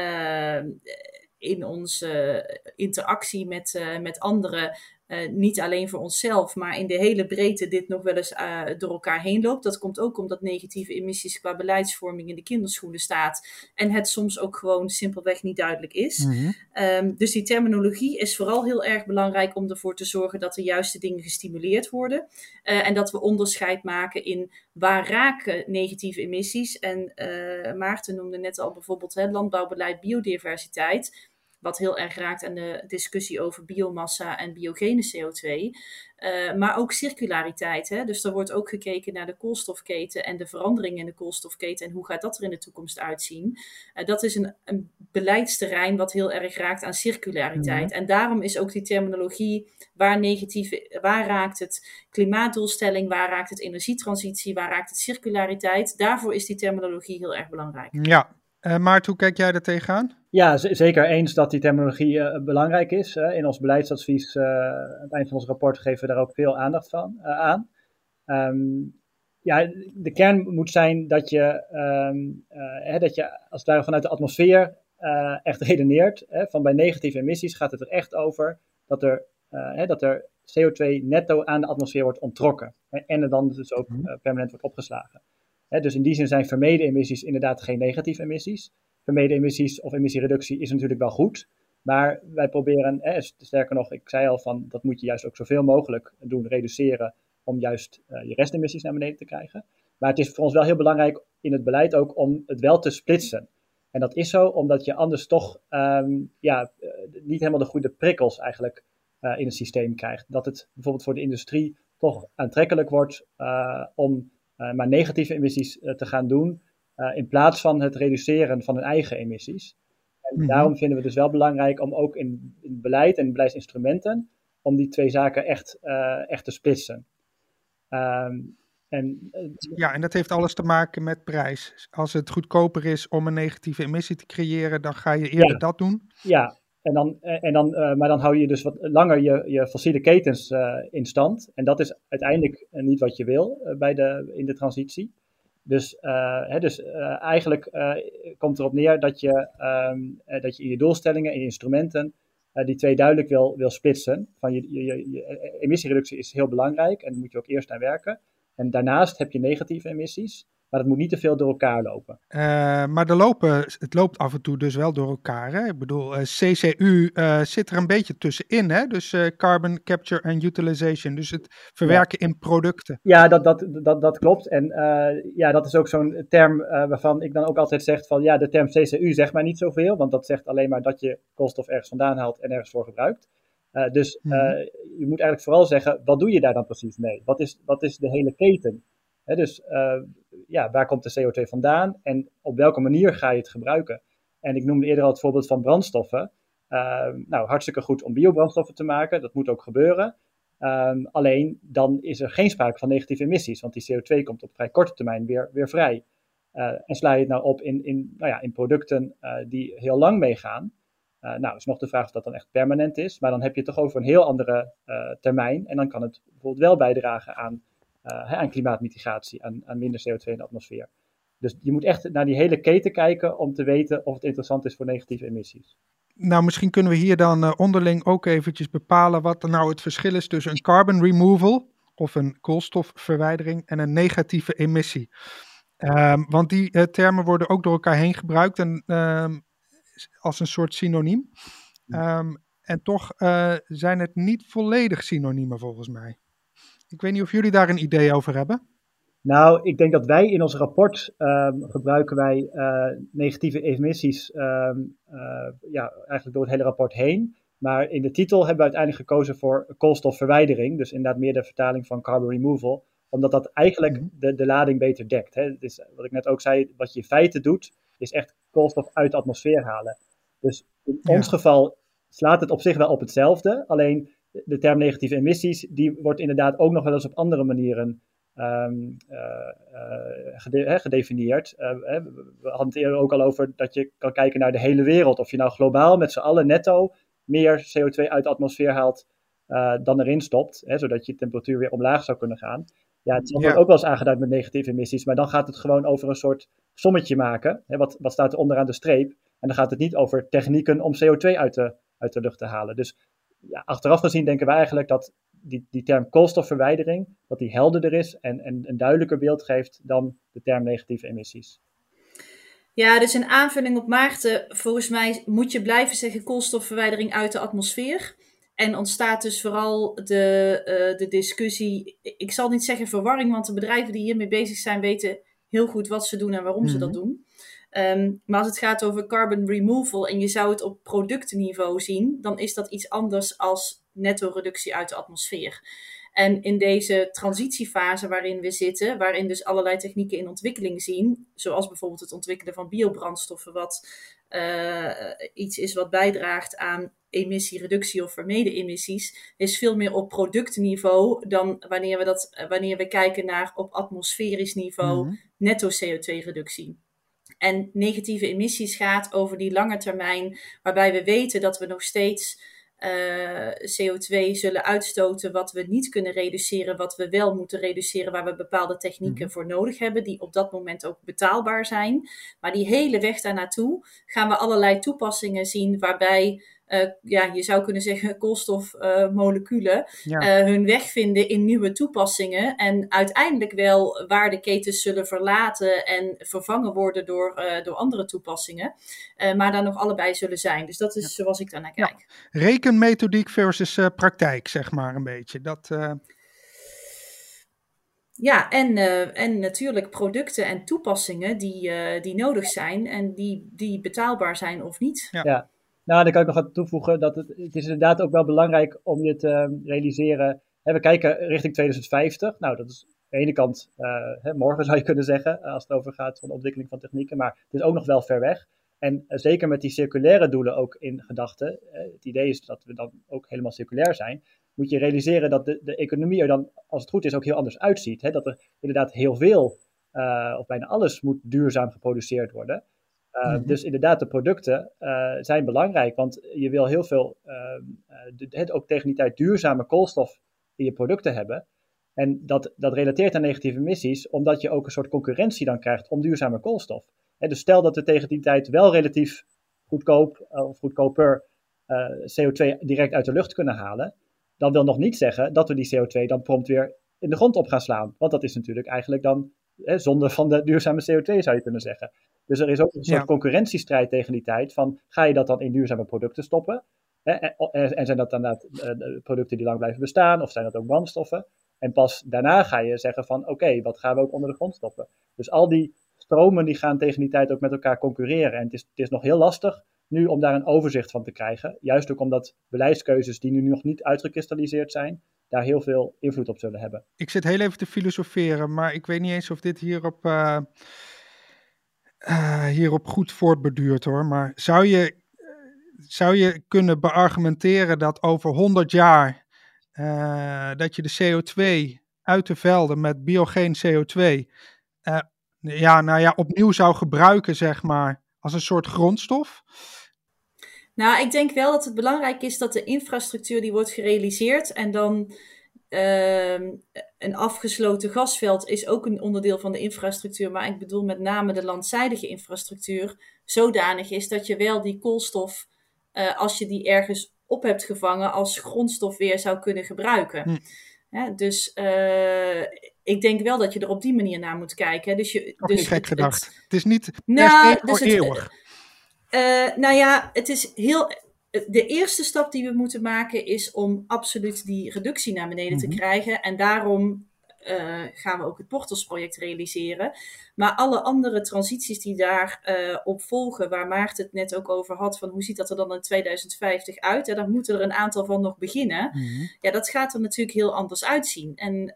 in onze interactie met anderen, niet alleen voor onszelf, maar in de hele breedte dit nog wel eens door elkaar heen loopt. Dat komt ook omdat negatieve emissies qua beleidsvorming in de kinderschoenen staat en het soms ook gewoon simpelweg niet duidelijk is. Mm-hmm. Dus die terminologie is vooral heel erg belangrijk om ervoor te zorgen dat de juiste dingen gestimuleerd worden en dat we onderscheid maken in waar raken negatieve emissies. En Maarten noemde net al bijvoorbeeld landbouwbeleid, biodiversiteit, wat heel erg raakt aan de discussie over biomassa en biogene CO2. Maar ook circulariteit. Hè? Dus er wordt ook gekeken naar de koolstofketen en de veranderingen in de koolstofketen en hoe gaat dat er in de toekomst uitzien. Dat is een beleidsterrein wat heel erg raakt aan circulariteit. Mm-hmm. En daarom is ook die terminologie waar raakt het klimaatdoelstelling, waar raakt het energietransitie, waar raakt het circulariteit. Daarvoor is die terminologie heel erg belangrijk. Ja. Maarten, hoe kijk jij daar tegenaan? Ja, zeker eens dat die terminologie belangrijk is. In ons beleidsadvies, aan het eind van ons rapport, geven we daar ook veel aandacht aan. De kern moet zijn dat je als het ware vanuit de atmosfeer echt redeneert. Van bij negatieve emissies gaat het er echt over dat er CO2 netto aan de atmosfeer wordt onttrokken. En er dan dus ook permanent wordt opgeslagen. Dus in die zin zijn vermeden emissies inderdaad geen negatieve emissies. Vermeden emissies of emissiereductie is natuurlijk wel goed. Maar wij proberen, sterker nog, ik zei al van dat moet je juist ook zoveel mogelijk doen, reduceren, om juist je restemissies naar beneden te krijgen. Maar het is voor ons wel heel belangrijk in het beleid ook om het wel te splitsen. En dat is zo omdat je anders toch niet helemaal de goede prikkels eigenlijk in het systeem krijgt. Dat het bijvoorbeeld voor de industrie toch aantrekkelijk wordt om maar negatieve emissies te gaan doen, in plaats van het reduceren van hun eigen emissies. En daarom vinden we het dus wel belangrijk om ook in beleid en beleidsinstrumenten, om die twee zaken echt te splitsen. En dat heeft alles te maken met prijs. Als het goedkoper is om een negatieve emissie te creëren, dan ga je eerder dat doen. Ja, maar dan hou je dus wat langer je fossiele ketens in stand. En dat is uiteindelijk niet wat je wil in de transitie. Dus eigenlijk komt erop neer dat je in je doelstellingen, in je instrumenten, die twee duidelijk wil splitsen. Van je emissiereductie is heel belangrijk en daar moet je ook eerst aan werken. En daarnaast heb je negatieve emissies. Maar het moet niet te veel door elkaar lopen. Maar het loopt af en toe dus wel door elkaar. Hè? Ik bedoel, CCU zit er een beetje tussenin. Hè? Dus Carbon Capture and Utilization. Dus het verwerken in producten. Ja, dat klopt. En dat is ook zo'n term waarvan ik dan ook altijd zeg van de term CCU zegt maar niet zoveel. Want dat zegt alleen maar dat je koolstof ergens vandaan haalt en ergens voor gebruikt. Je moet eigenlijk vooral zeggen, wat doe je daar dan precies mee? Wat is de hele keten? Dus waar komt de CO2 vandaan en op welke manier ga je het gebruiken? En ik noemde eerder al het voorbeeld van brandstoffen. Hartstikke goed om biobrandstoffen te maken, dat moet ook gebeuren. Alleen dan is er geen sprake van negatieve emissies, want die CO2 komt op vrij korte termijn weer vrij. En sla je het nou op in producten die heel lang meegaan, is nog de vraag of dat dan echt permanent is, maar dan heb je het toch over een heel andere termijn en dan kan het bijvoorbeeld wel bijdragen aan klimaatmitigatie, aan minder CO2 in de atmosfeer. Dus je moet echt naar die hele keten kijken om te weten of het interessant is voor negatieve emissies. Nou, misschien kunnen we hier dan onderling ook eventjes bepalen wat er nou het verschil is tussen een carbon removal of een koolstofverwijdering en een negatieve emissie. Want die termen worden ook door elkaar heen gebruikt en als een soort synoniem. En toch zijn het niet volledig synoniemen volgens mij. Ik weet niet of jullie daar een idee over hebben. Nou, ik denk dat wij in ons rapport gebruiken wij negatieve emissies eigenlijk door het hele rapport heen. Maar in de titel hebben we uiteindelijk gekozen voor koolstofverwijdering. Dus inderdaad meer de vertaling van carbon removal. Omdat dat eigenlijk de lading beter dekt. Hè. Dus wat ik net ook zei, wat je in feite doet, is echt koolstof uit de atmosfeer halen. Dus in ons geval slaat het op zich wel op hetzelfde. Alleen de term negatieve emissies, die wordt inderdaad ook nog wel eens op andere manieren gedefinieerd. We hadden het eerder ook al over dat je kan kijken naar de hele wereld. Of je nou globaal met z'n allen netto meer CO2 uit de atmosfeer haalt dan erin stopt. Zodat je temperatuur weer omlaag zou kunnen gaan. Ja, het wordt ook wel eens aangeduid met negatieve emissies. Maar dan gaat het gewoon over een soort sommetje maken. Wat staat er onderaan de streep? En dan gaat het niet over technieken om CO2 uit de lucht te halen. Dus ja, achteraf gezien denken wij eigenlijk dat die term koolstofverwijdering, dat die helderder is en een duidelijker beeld geeft dan de term negatieve emissies. Ja, dus een aanvulling op Maarten. Volgens mij moet je blijven zeggen koolstofverwijdering uit de atmosfeer. En ontstaat dus vooral de discussie, ik zal niet zeggen verwarring, want de bedrijven die hiermee bezig zijn weten heel goed wat ze doen en waarom ze dat doen. Maar als het gaat over carbon removal en je zou het op productenniveau zien, dan is dat iets anders als netto reductie uit de atmosfeer. En in deze transitiefase waarin we zitten, waarin dus allerlei technieken in ontwikkeling zien, zoals bijvoorbeeld het ontwikkelen van biobrandstoffen, wat iets is wat bijdraagt aan emissiereductie of vermeden emissies, is veel meer op productenniveau dan wanneer we kijken naar op atmosferisch niveau netto CO2-reductie. En negatieve emissies gaat over die lange termijn, waarbij we weten dat we nog steeds CO2 zullen uitstoten wat we niet kunnen reduceren, wat we wel moeten reduceren, waar we bepaalde technieken voor nodig hebben, die op dat moment ook betaalbaar zijn. Maar die hele weg daar naartoe gaan we allerlei toepassingen zien, waarbij je zou kunnen zeggen koolstofmoleculen hun weg vinden in nieuwe toepassingen en uiteindelijk wel waardeketens zullen verlaten en vervangen worden door andere toepassingen, maar daar nog allebei zullen zijn. Dus dat is zoals ik daarnaar kijk. Ja. Rekenmethodiek versus praktijk, zeg maar een beetje. Ja, en natuurlijk producten en toepassingen die nodig zijn en die betaalbaar zijn of niet. Ja. Nou, dan kan ik nog wat toevoegen dat het is inderdaad ook wel belangrijk om je te realiseren. We kijken richting 2050. Nou, dat is aan de ene kant morgen zou je kunnen zeggen, als het over gaat van de ontwikkeling van technieken. Maar het is ook nog wel ver weg. En zeker met die circulaire doelen ook in gedachten. Het idee is dat we dan ook helemaal circulair zijn. Moet je realiseren dat de economie er dan, als het goed is, ook heel anders uitziet. Dat er inderdaad heel veel, of bijna alles, moet duurzaam geproduceerd worden. Dus inderdaad, de producten zijn belangrijk, want je wil heel veel, ook tegen die tijd, duurzame koolstof in je producten hebben. En dat relateert aan negatieve emissies, omdat je ook een soort concurrentie dan krijgt om duurzame koolstof. Dus stel dat we tegen die tijd wel relatief goedkoop of goedkoper CO2 direct uit de lucht kunnen halen, dan wil nog niet zeggen dat we die CO2 dan prompt weer in de grond op gaan slaan. Want dat is natuurlijk eigenlijk dan zonde van de duurzame CO2, zou je kunnen zeggen. Dus er is ook een soort concurrentiestrijd tegen die tijd van, ga je dat dan in duurzame producten stoppen? En zijn dat dan producten die lang blijven bestaan, of zijn dat ook brandstoffen? En pas daarna ga je zeggen van, oké, wat gaan we ook onder de grond stoppen? Dus al die stromen die gaan tegen die tijd ook met elkaar concurreren. En het is nog heel lastig nu om daar een overzicht van te krijgen. Juist ook omdat beleidskeuzes die nu nog niet uitgekristalliseerd zijn, daar heel veel invloed op zullen hebben. Ik zit heel even te filosoferen, maar ik weet niet eens of dit hierop goed voortborduurt hoor. Maar zou je kunnen beargumenteren dat over 100 jaar dat je de CO2 uit de velden met biogeen CO2 opnieuw zou gebruiken, zeg maar, als een soort grondstof? Nou, ik denk wel dat het belangrijk is dat de infrastructuur die wordt gerealiseerd en dan een afgesloten gasveld is ook een onderdeel van de infrastructuur. Maar ik bedoel met name de landzijdige infrastructuur zodanig is dat je wel die koolstof, als je die ergens op hebt gevangen, als grondstof weer zou kunnen gebruiken. Dus ik denk wel dat je er op die manier naar moet kijken. Dus niet gek gedacht. Het is niet voor eeuwig. Het is heel... De eerste stap die we moeten maken is om absoluut die reductie naar beneden te krijgen. En daarom gaan we ook het Porthos-project realiseren. Maar alle andere transities die daarop volgen, waar Maarten het net ook over had, van hoe ziet dat er dan in 2050 uit? Daar moeten er een aantal van nog beginnen. Ja, dat gaat er natuurlijk heel anders uitzien. En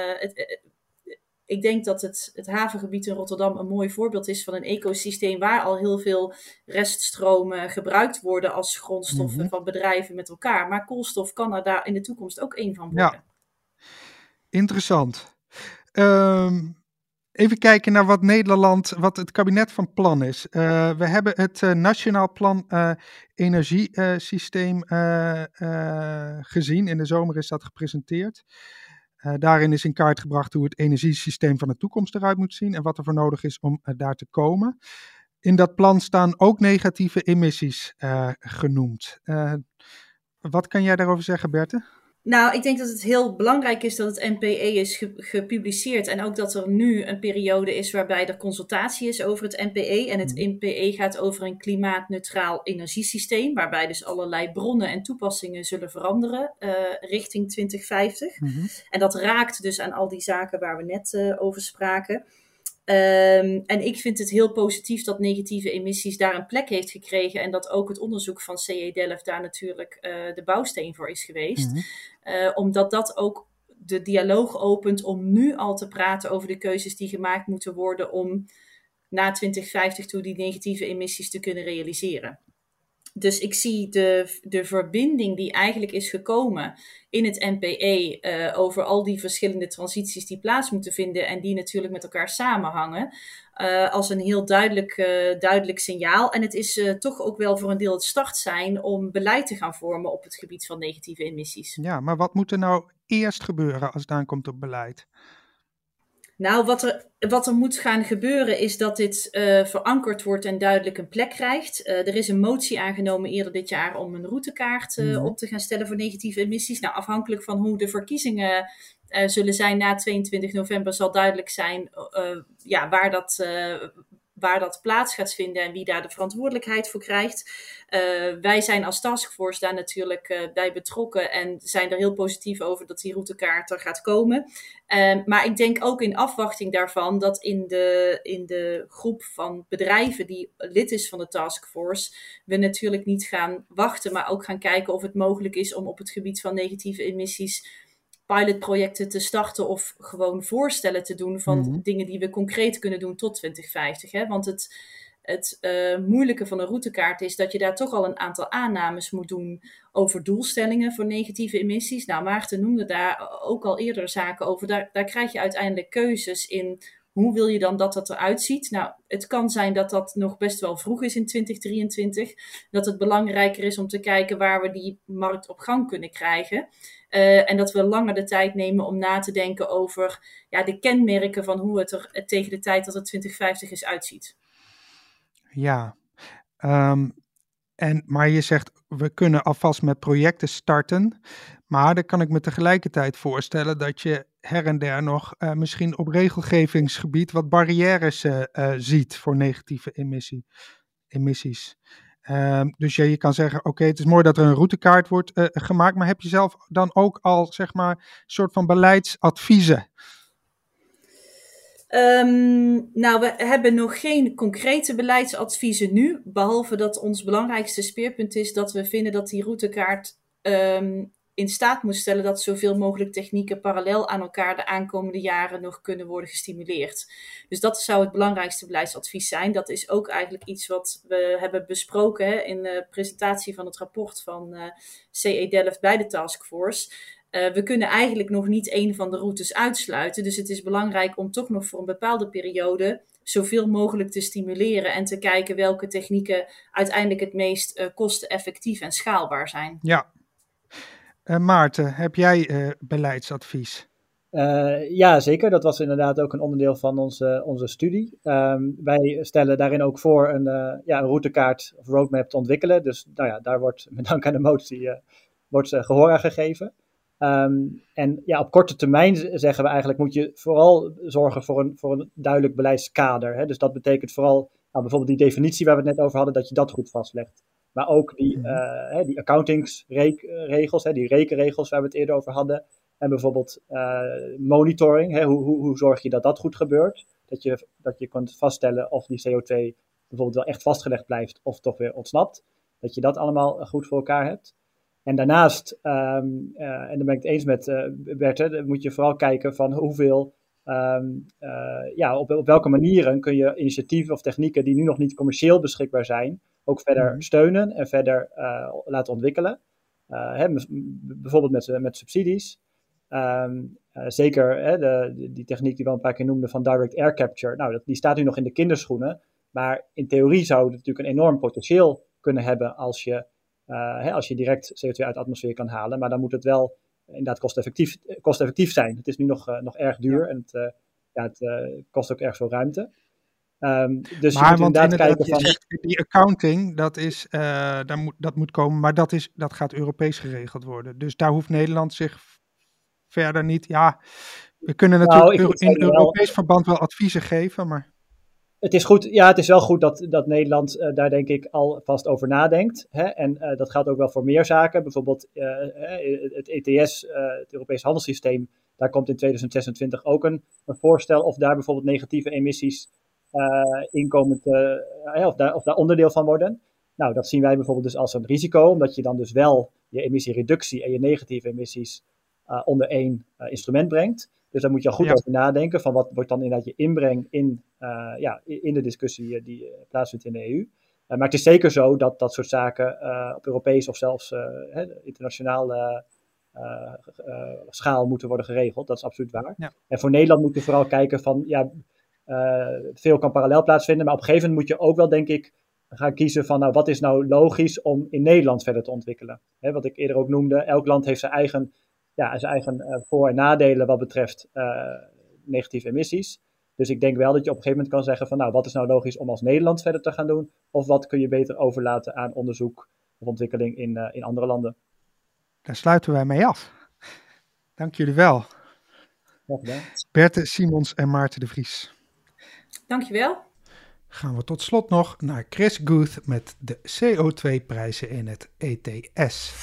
ik denk dat het havengebied in Rotterdam een mooi voorbeeld is van een ecosysteem waar al heel veel reststromen gebruikt worden als grondstoffen van bedrijven met elkaar. Maar koolstof kan er daar in de toekomst ook één van worden. Ja, interessant. Even kijken naar wat het kabinet van plan is. We hebben het Nationaal Plan Energiesysteem gezien. In de zomer is dat gepresenteerd. Daarin is in kaart gebracht hoe het energiesysteem van de toekomst eruit moet zien en wat er voor nodig is om daar te komen. In dat plan staan ook negatieve emissies genoemd. Wat kan jij daarover zeggen, Berthe? Nou, ik denk dat het heel belangrijk is dat het NPE is gepubliceerd en ook dat er nu een periode is waarbij er consultatie is over het NPE. En het NPE gaat over een klimaatneutraal energiesysteem, waarbij dus allerlei bronnen en toepassingen zullen veranderen richting 2050. En dat raakt dus aan al die zaken waar we net over spraken. En ik vind het heel positief dat negatieve emissies daar een plek heeft gekregen en dat ook het onderzoek van CE Delft daar natuurlijk de bouwsteen voor is geweest. Omdat dat ook de dialoog opent om nu al te praten over de keuzes die gemaakt moeten worden om na 2050 toe die negatieve emissies te kunnen realiseren. Dus ik zie de verbinding die eigenlijk is gekomen in het NPE over al die verschillende transities die plaats moeten vinden en die natuurlijk met elkaar samenhangen, als een heel duidelijk signaal. En het is toch ook wel voor een deel het start zijn om beleid te gaan vormen op het gebied van negatieve emissies. Ja, maar wat moet er nou eerst gebeuren als het aankomt op beleid? Nou, wat er moet gaan gebeuren is dat dit verankerd wordt en duidelijk een plek krijgt. Er is een motie aangenomen eerder dit jaar om een routekaart op te gaan stellen voor negatieve emissies. Nou, afhankelijk van hoe de verkiezingen zullen zijn na 22 november zal duidelijk zijn waar dat plaats gaat vinden en wie daar de verantwoordelijkheid voor krijgt. Wij zijn als taskforce daar natuurlijk bij betrokken en zijn er heel positief over dat die routekaart er gaat komen. Maar ik denk ook in afwachting daarvan dat in de groep van bedrijven die lid is van de taskforce, we natuurlijk niet gaan wachten, maar ook gaan kijken of het mogelijk is om op het gebied van negatieve emissies pilotprojecten te starten of gewoon voorstellen te doen van dingen die we concreet kunnen doen tot 2050. Hè? Want het moeilijke van een routekaart is dat je daar toch al een aantal aannames moet doen over doelstellingen voor negatieve emissies. Nou, Maarten noemde daar ook al eerder zaken over. Daar krijg je uiteindelijk keuzes in. Hoe wil je dan dat dat eruit ziet? Nou, het kan zijn dat dat nog best wel vroeg is in 2023. Dat het belangrijker is om te kijken waar we die markt op gang kunnen krijgen. En dat we langer de tijd nemen om na te denken over de kenmerken van hoe het er tegen de tijd dat het 2050 is uitziet. Ja, maar je zegt we kunnen alvast met projecten starten. Maar dan kan ik me tegelijkertijd voorstellen dat je her en der nog misschien op regelgevingsgebied wat barrières ziet voor negatieve emissies. Dus je kan zeggen, oké, het is mooi dat er een routekaart wordt gemaakt, maar heb je zelf dan ook al, zeg maar, een soort van beleidsadviezen? Nou, we hebben nog geen concrete beleidsadviezen nu, behalve dat ons belangrijkste speerpunt is dat we vinden dat die routekaart in staat moet stellen dat zoveel mogelijk technieken parallel aan elkaar de aankomende jaren nog kunnen worden gestimuleerd. Dus dat zou het belangrijkste beleidsadvies zijn. Dat is ook eigenlijk iets wat we hebben besproken in de presentatie van het rapport van CE Delft bij de taskforce. We kunnen eigenlijk nog niet een van de routes uitsluiten. Dus het is belangrijk om toch nog voor een bepaalde periode zoveel mogelijk te stimuleren en te kijken welke technieken uiteindelijk het meest kosteneffectief en schaalbaar zijn. Ja. Maarten, heb jij beleidsadvies? Ja, zeker. Dat was inderdaad ook een onderdeel van onze studie. Wij stellen daarin ook voor een routekaart of roadmap te ontwikkelen. Dus daar wordt met dank aan de motie gehoor aan gegeven. En op korte termijn zeggen we eigenlijk moet je vooral zorgen voor een duidelijk beleidskader. Hè? Dus dat betekent vooral bijvoorbeeld die definitie waar we het net over hadden, dat je dat goed vastlegt. Maar ook die accountingsregels, die rekenregels waar we het eerder over hadden. En bijvoorbeeld monitoring, hoe zorg je dat dat goed gebeurt? Dat je kunt vaststellen of die CO2 bijvoorbeeld wel echt vastgelegd blijft of toch weer ontsnapt. Dat je dat allemaal goed voor elkaar hebt. En daarnaast, en daar ben ik het eens met Bert, dan moet je vooral kijken van hoeveel, op welke manieren kun je initiatieven of technieken die nu nog niet commercieel beschikbaar zijn, ook verder steunen en verder laten ontwikkelen. Bijvoorbeeld met subsidies. Zeker die techniek die we al een paar keer noemden van direct air capture. Die staat nu nog in de kinderschoenen. Maar in theorie zou het natuurlijk een enorm potentieel kunnen hebben als je direct CO2 uit de atmosfeer kan halen. Maar dan moet het wel inderdaad kosteffectief zijn. Het is nu nog erg duur en het kost ook erg veel ruimte. Dus maar je moet inderdaad kijken van... Die accounting, dat moet komen, maar dat gaat Europees geregeld worden. Dus daar hoeft Nederland zich verder niet... Ja, we kunnen natuurlijk in Europees verband wel adviezen geven, maar... Het is goed, het is wel goed dat Nederland daar denk ik alvast over nadenkt. Hè? En dat geldt ook wel voor meer zaken. Bijvoorbeeld het ETS, het Europees handelssysteem, daar komt in 2026 ook een voorstel of daar bijvoorbeeld negatieve emissies in komen of daar onderdeel van worden. Nou, dat zien wij bijvoorbeeld dus als een risico, omdat je dan dus wel je emissiereductie en je negatieve emissies onder één instrument brengt. Dus daar moet je al goed over nadenken van wat wordt dan inderdaad je inbreng in de discussie die plaatsvindt in de EU. Maar het is zeker zo dat dat soort zaken op Europees of zelfs internationale schaal moeten worden geregeld. Dat is absoluut waar. Ja. En voor Nederland moet je vooral kijken van veel kan parallel plaatsvinden, maar op een gegeven moment moet je ook wel denk ik gaan kiezen van wat is nou logisch om in Nederland verder te ontwikkelen. Wat ik eerder ook noemde, elk land heeft zijn eigen voor- en nadelen wat betreft negatieve emissies. Dus ik denk wel dat je op een gegeven moment kan zeggen van wat is nou logisch om als Nederland verder te gaan doen? Of wat kun je beter overlaten aan onderzoek of ontwikkeling in andere landen? Daar sluiten wij mee af. Dank jullie wel. Berthe Simons en Maarten de Vries. Dankjewel. Gaan we tot slot nog naar Chris Guth met de CO2-prijzen in het ETS.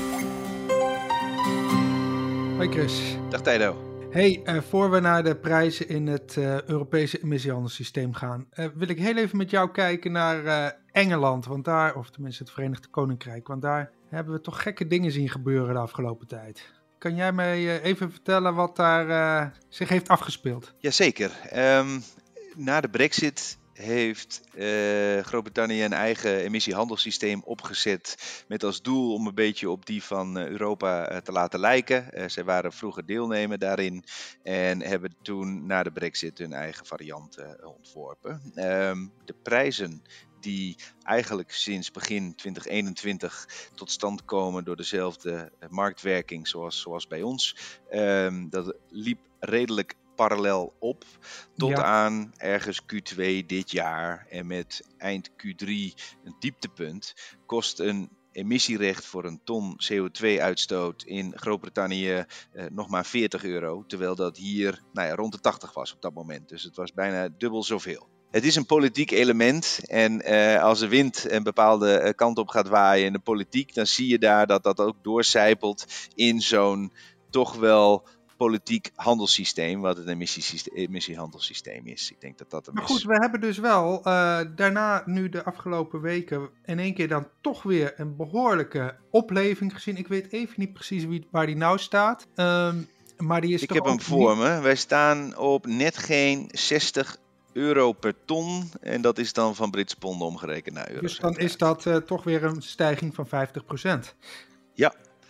Hoi Chris. Dag Tijdo. Hey, voor we naar de prijzen in het Europese emissiehandelssysteem gaan, wil ik heel even met jou kijken naar Engeland, of tenminste het Verenigd Koninkrijk, want daar hebben we toch gekke dingen zien gebeuren de afgelopen tijd. Kan jij mij even vertellen wat daar zich heeft afgespeeld? Jazeker. Na de Brexit heeft Groot-Brittannië een eigen emissiehandelssysteem opgezet met als doel om een beetje op die van Europa te laten lijken. Zij waren vroeger deelnemer daarin en hebben toen na de Brexit hun eigen variant ontworpen. De prijzen die eigenlijk sinds begin 2021 tot stand komen door dezelfde marktwerking zoals bij ons. Dat liep redelijk parallel op tot aan ergens Q2 dit jaar en met eind Q3 een dieptepunt kost een emissierecht voor een ton CO2-uitstoot in Groot-Brittannië nog maar €40, terwijl dat hier rond de 80 was op dat moment. Dus het was bijna dubbel zoveel. Het is een politiek element en als de wind een bepaalde kant op gaat waaien in de politiek, dan zie je daar dat ook doorcijpelt in zo'n toch wel politiek handelssysteem, wat het emissiehandelssysteem is. Ik denk dat dat hem is. Maar goed, we hebben dus wel daarna nu de afgelopen weken in één keer dan toch weer een behoorlijke opleving gezien. Ik weet even niet precies waar die nou staat. Maar die is Ik heb hem voor me. Wij staan op net geen €60 per ton. En dat is dan van Britse ponden omgerekend naar euro. Dus dan is dat toch weer een stijging van 50%. Ja.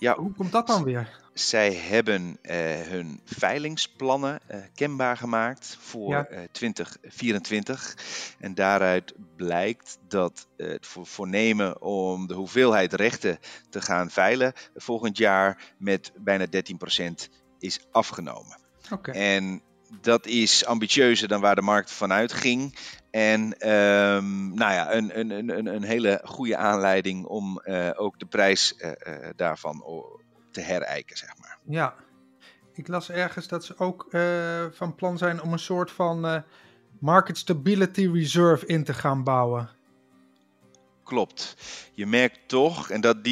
Ja, Hoe komt dat dan weer? zij hebben hun veilingsplannen kenbaar gemaakt voor 2024. En daaruit blijkt dat het voornemen om de hoeveelheid rechten te gaan veilen volgend jaar met bijna 13% is afgenomen. Oké. En dat is ambitieuzer dan waar de markt vanuit ging. En een hele goede aanleiding om ook de prijs daarvan te herijken, zeg maar. Ja, ik las ergens dat ze ook van plan zijn om een soort van Market Stability Reserve in te gaan bouwen. Klopt. Je merkt toch, en dat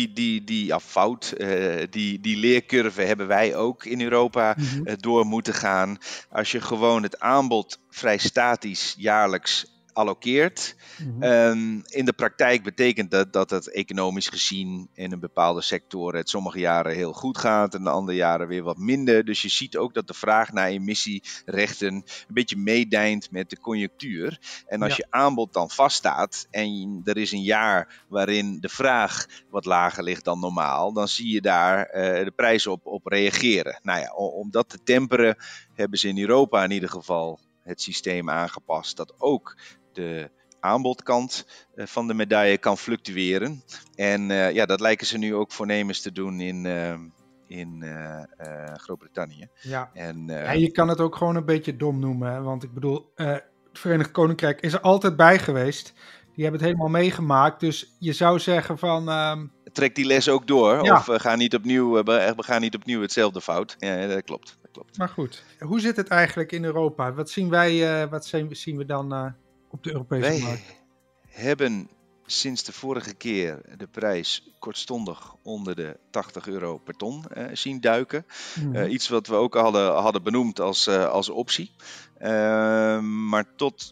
die leercurve hebben wij ook in Europa door moeten gaan. Als je gewoon het aanbod vrij statisch jaarlijks allokeert. In de praktijk betekent dat het economisch gezien in een bepaalde sector het sommige jaren heel goed gaat en de andere jaren weer wat minder. Dus je ziet ook dat de vraag naar emissierechten een beetje meedijnt met de conjunctuur. En als je aanbod dan vaststaat en er is een jaar waarin de vraag wat lager ligt dan normaal, dan zie je daar de prijs op reageren. Nou ja, om dat te temperen hebben ze in Europa in ieder geval het systeem aangepast dat ook de aanbodkant van de medaille kan fluctueren. En dat lijken ze nu ook voornemens te doen in Groot-Brittannië. Ja. En Je kan het ook gewoon een beetje dom noemen. Hè? Want ik bedoel, het Verenigd Koninkrijk is er altijd bij geweest. Die hebben het helemaal meegemaakt. Dus je zou zeggen van... Trek die les ook door. Ja. Of we gaan niet opnieuw hetzelfde fout. Ja, dat klopt. Maar goed, hoe zit het eigenlijk in Europa? Wat zien we dan op de Europese markt? Wij hebben sinds de vorige keer de prijs kortstondig onder de €80 per ton zien duiken. Iets wat we ook hadden benoemd als optie. Maar tot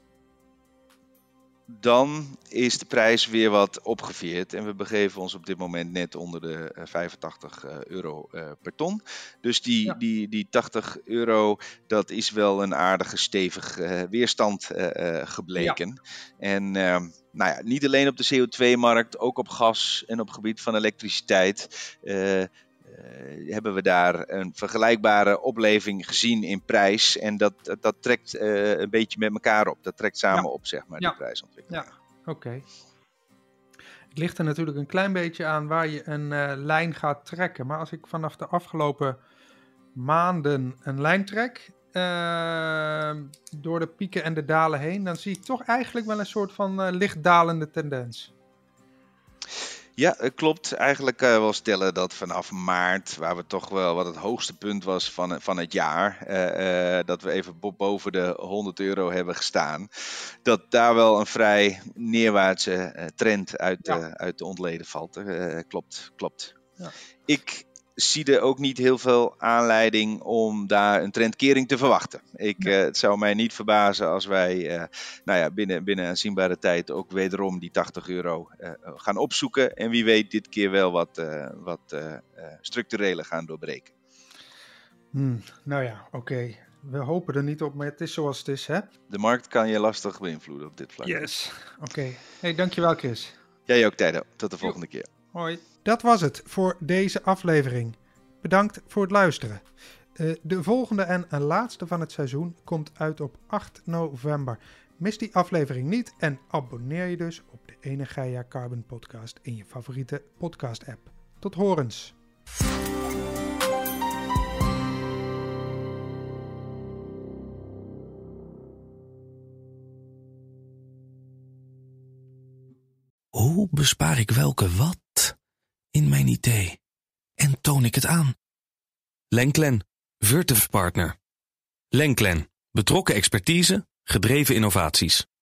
dan is de prijs weer wat opgeveerd en we begeven ons op dit moment net onder de €85 per ton. Dus die €80, dat is wel een aardige stevig weerstand gebleken. Ja. En niet alleen op de CO2-markt, ook op gas en op gebied van elektriciteit hebben we daar een vergelijkbare opleving gezien in prijs. En dat trekt een beetje met elkaar op. Dat trekt samen op, zeg maar, die prijsontwikkeling. Ja, oké. Het ligt er natuurlijk een klein beetje aan waar je een lijn gaat trekken. Maar als ik vanaf de afgelopen maanden een lijn trek, door de pieken en de dalen heen, dan zie ik toch eigenlijk wel een soort van licht dalende tendens. Ja, klopt. Eigenlijk wel stellen dat vanaf maart, waar we toch wel wat het hoogste punt was van het jaar, dat we even boven de €100 hebben gestaan, dat daar wel een vrij neerwaartse trend uit de ontleden valt. Klopt. Ja. Ik zie er ook niet heel veel aanleiding om daar een trendkering te verwachten. Het zou mij niet verbazen als wij binnen aanzienbare tijd ook wederom die €80 gaan opzoeken. En wie weet dit keer wel wat structurele gaan doorbreken. Oké. We hopen er niet op, maar het is zoals het is, hè? De markt kan je lastig beïnvloeden op dit vlak. Yes, oké. Hey, dankjewel Chris. Jij ook, Tijdo. Tot de volgende keer. Hoi. Dat was het voor deze aflevering. Bedankt voor het luisteren. De volgende en laatste van het seizoen komt uit op 8 november. Mis die aflevering niet en abonneer je dus op de Energia Carbon Podcast in je favoriete podcast app. Tot horens! Hoe bespaar ik welke wat in mijn idee en toon ik het aan? Lenklen, Virtuf Partner. Lenklen, betrokken expertise, gedreven innovaties.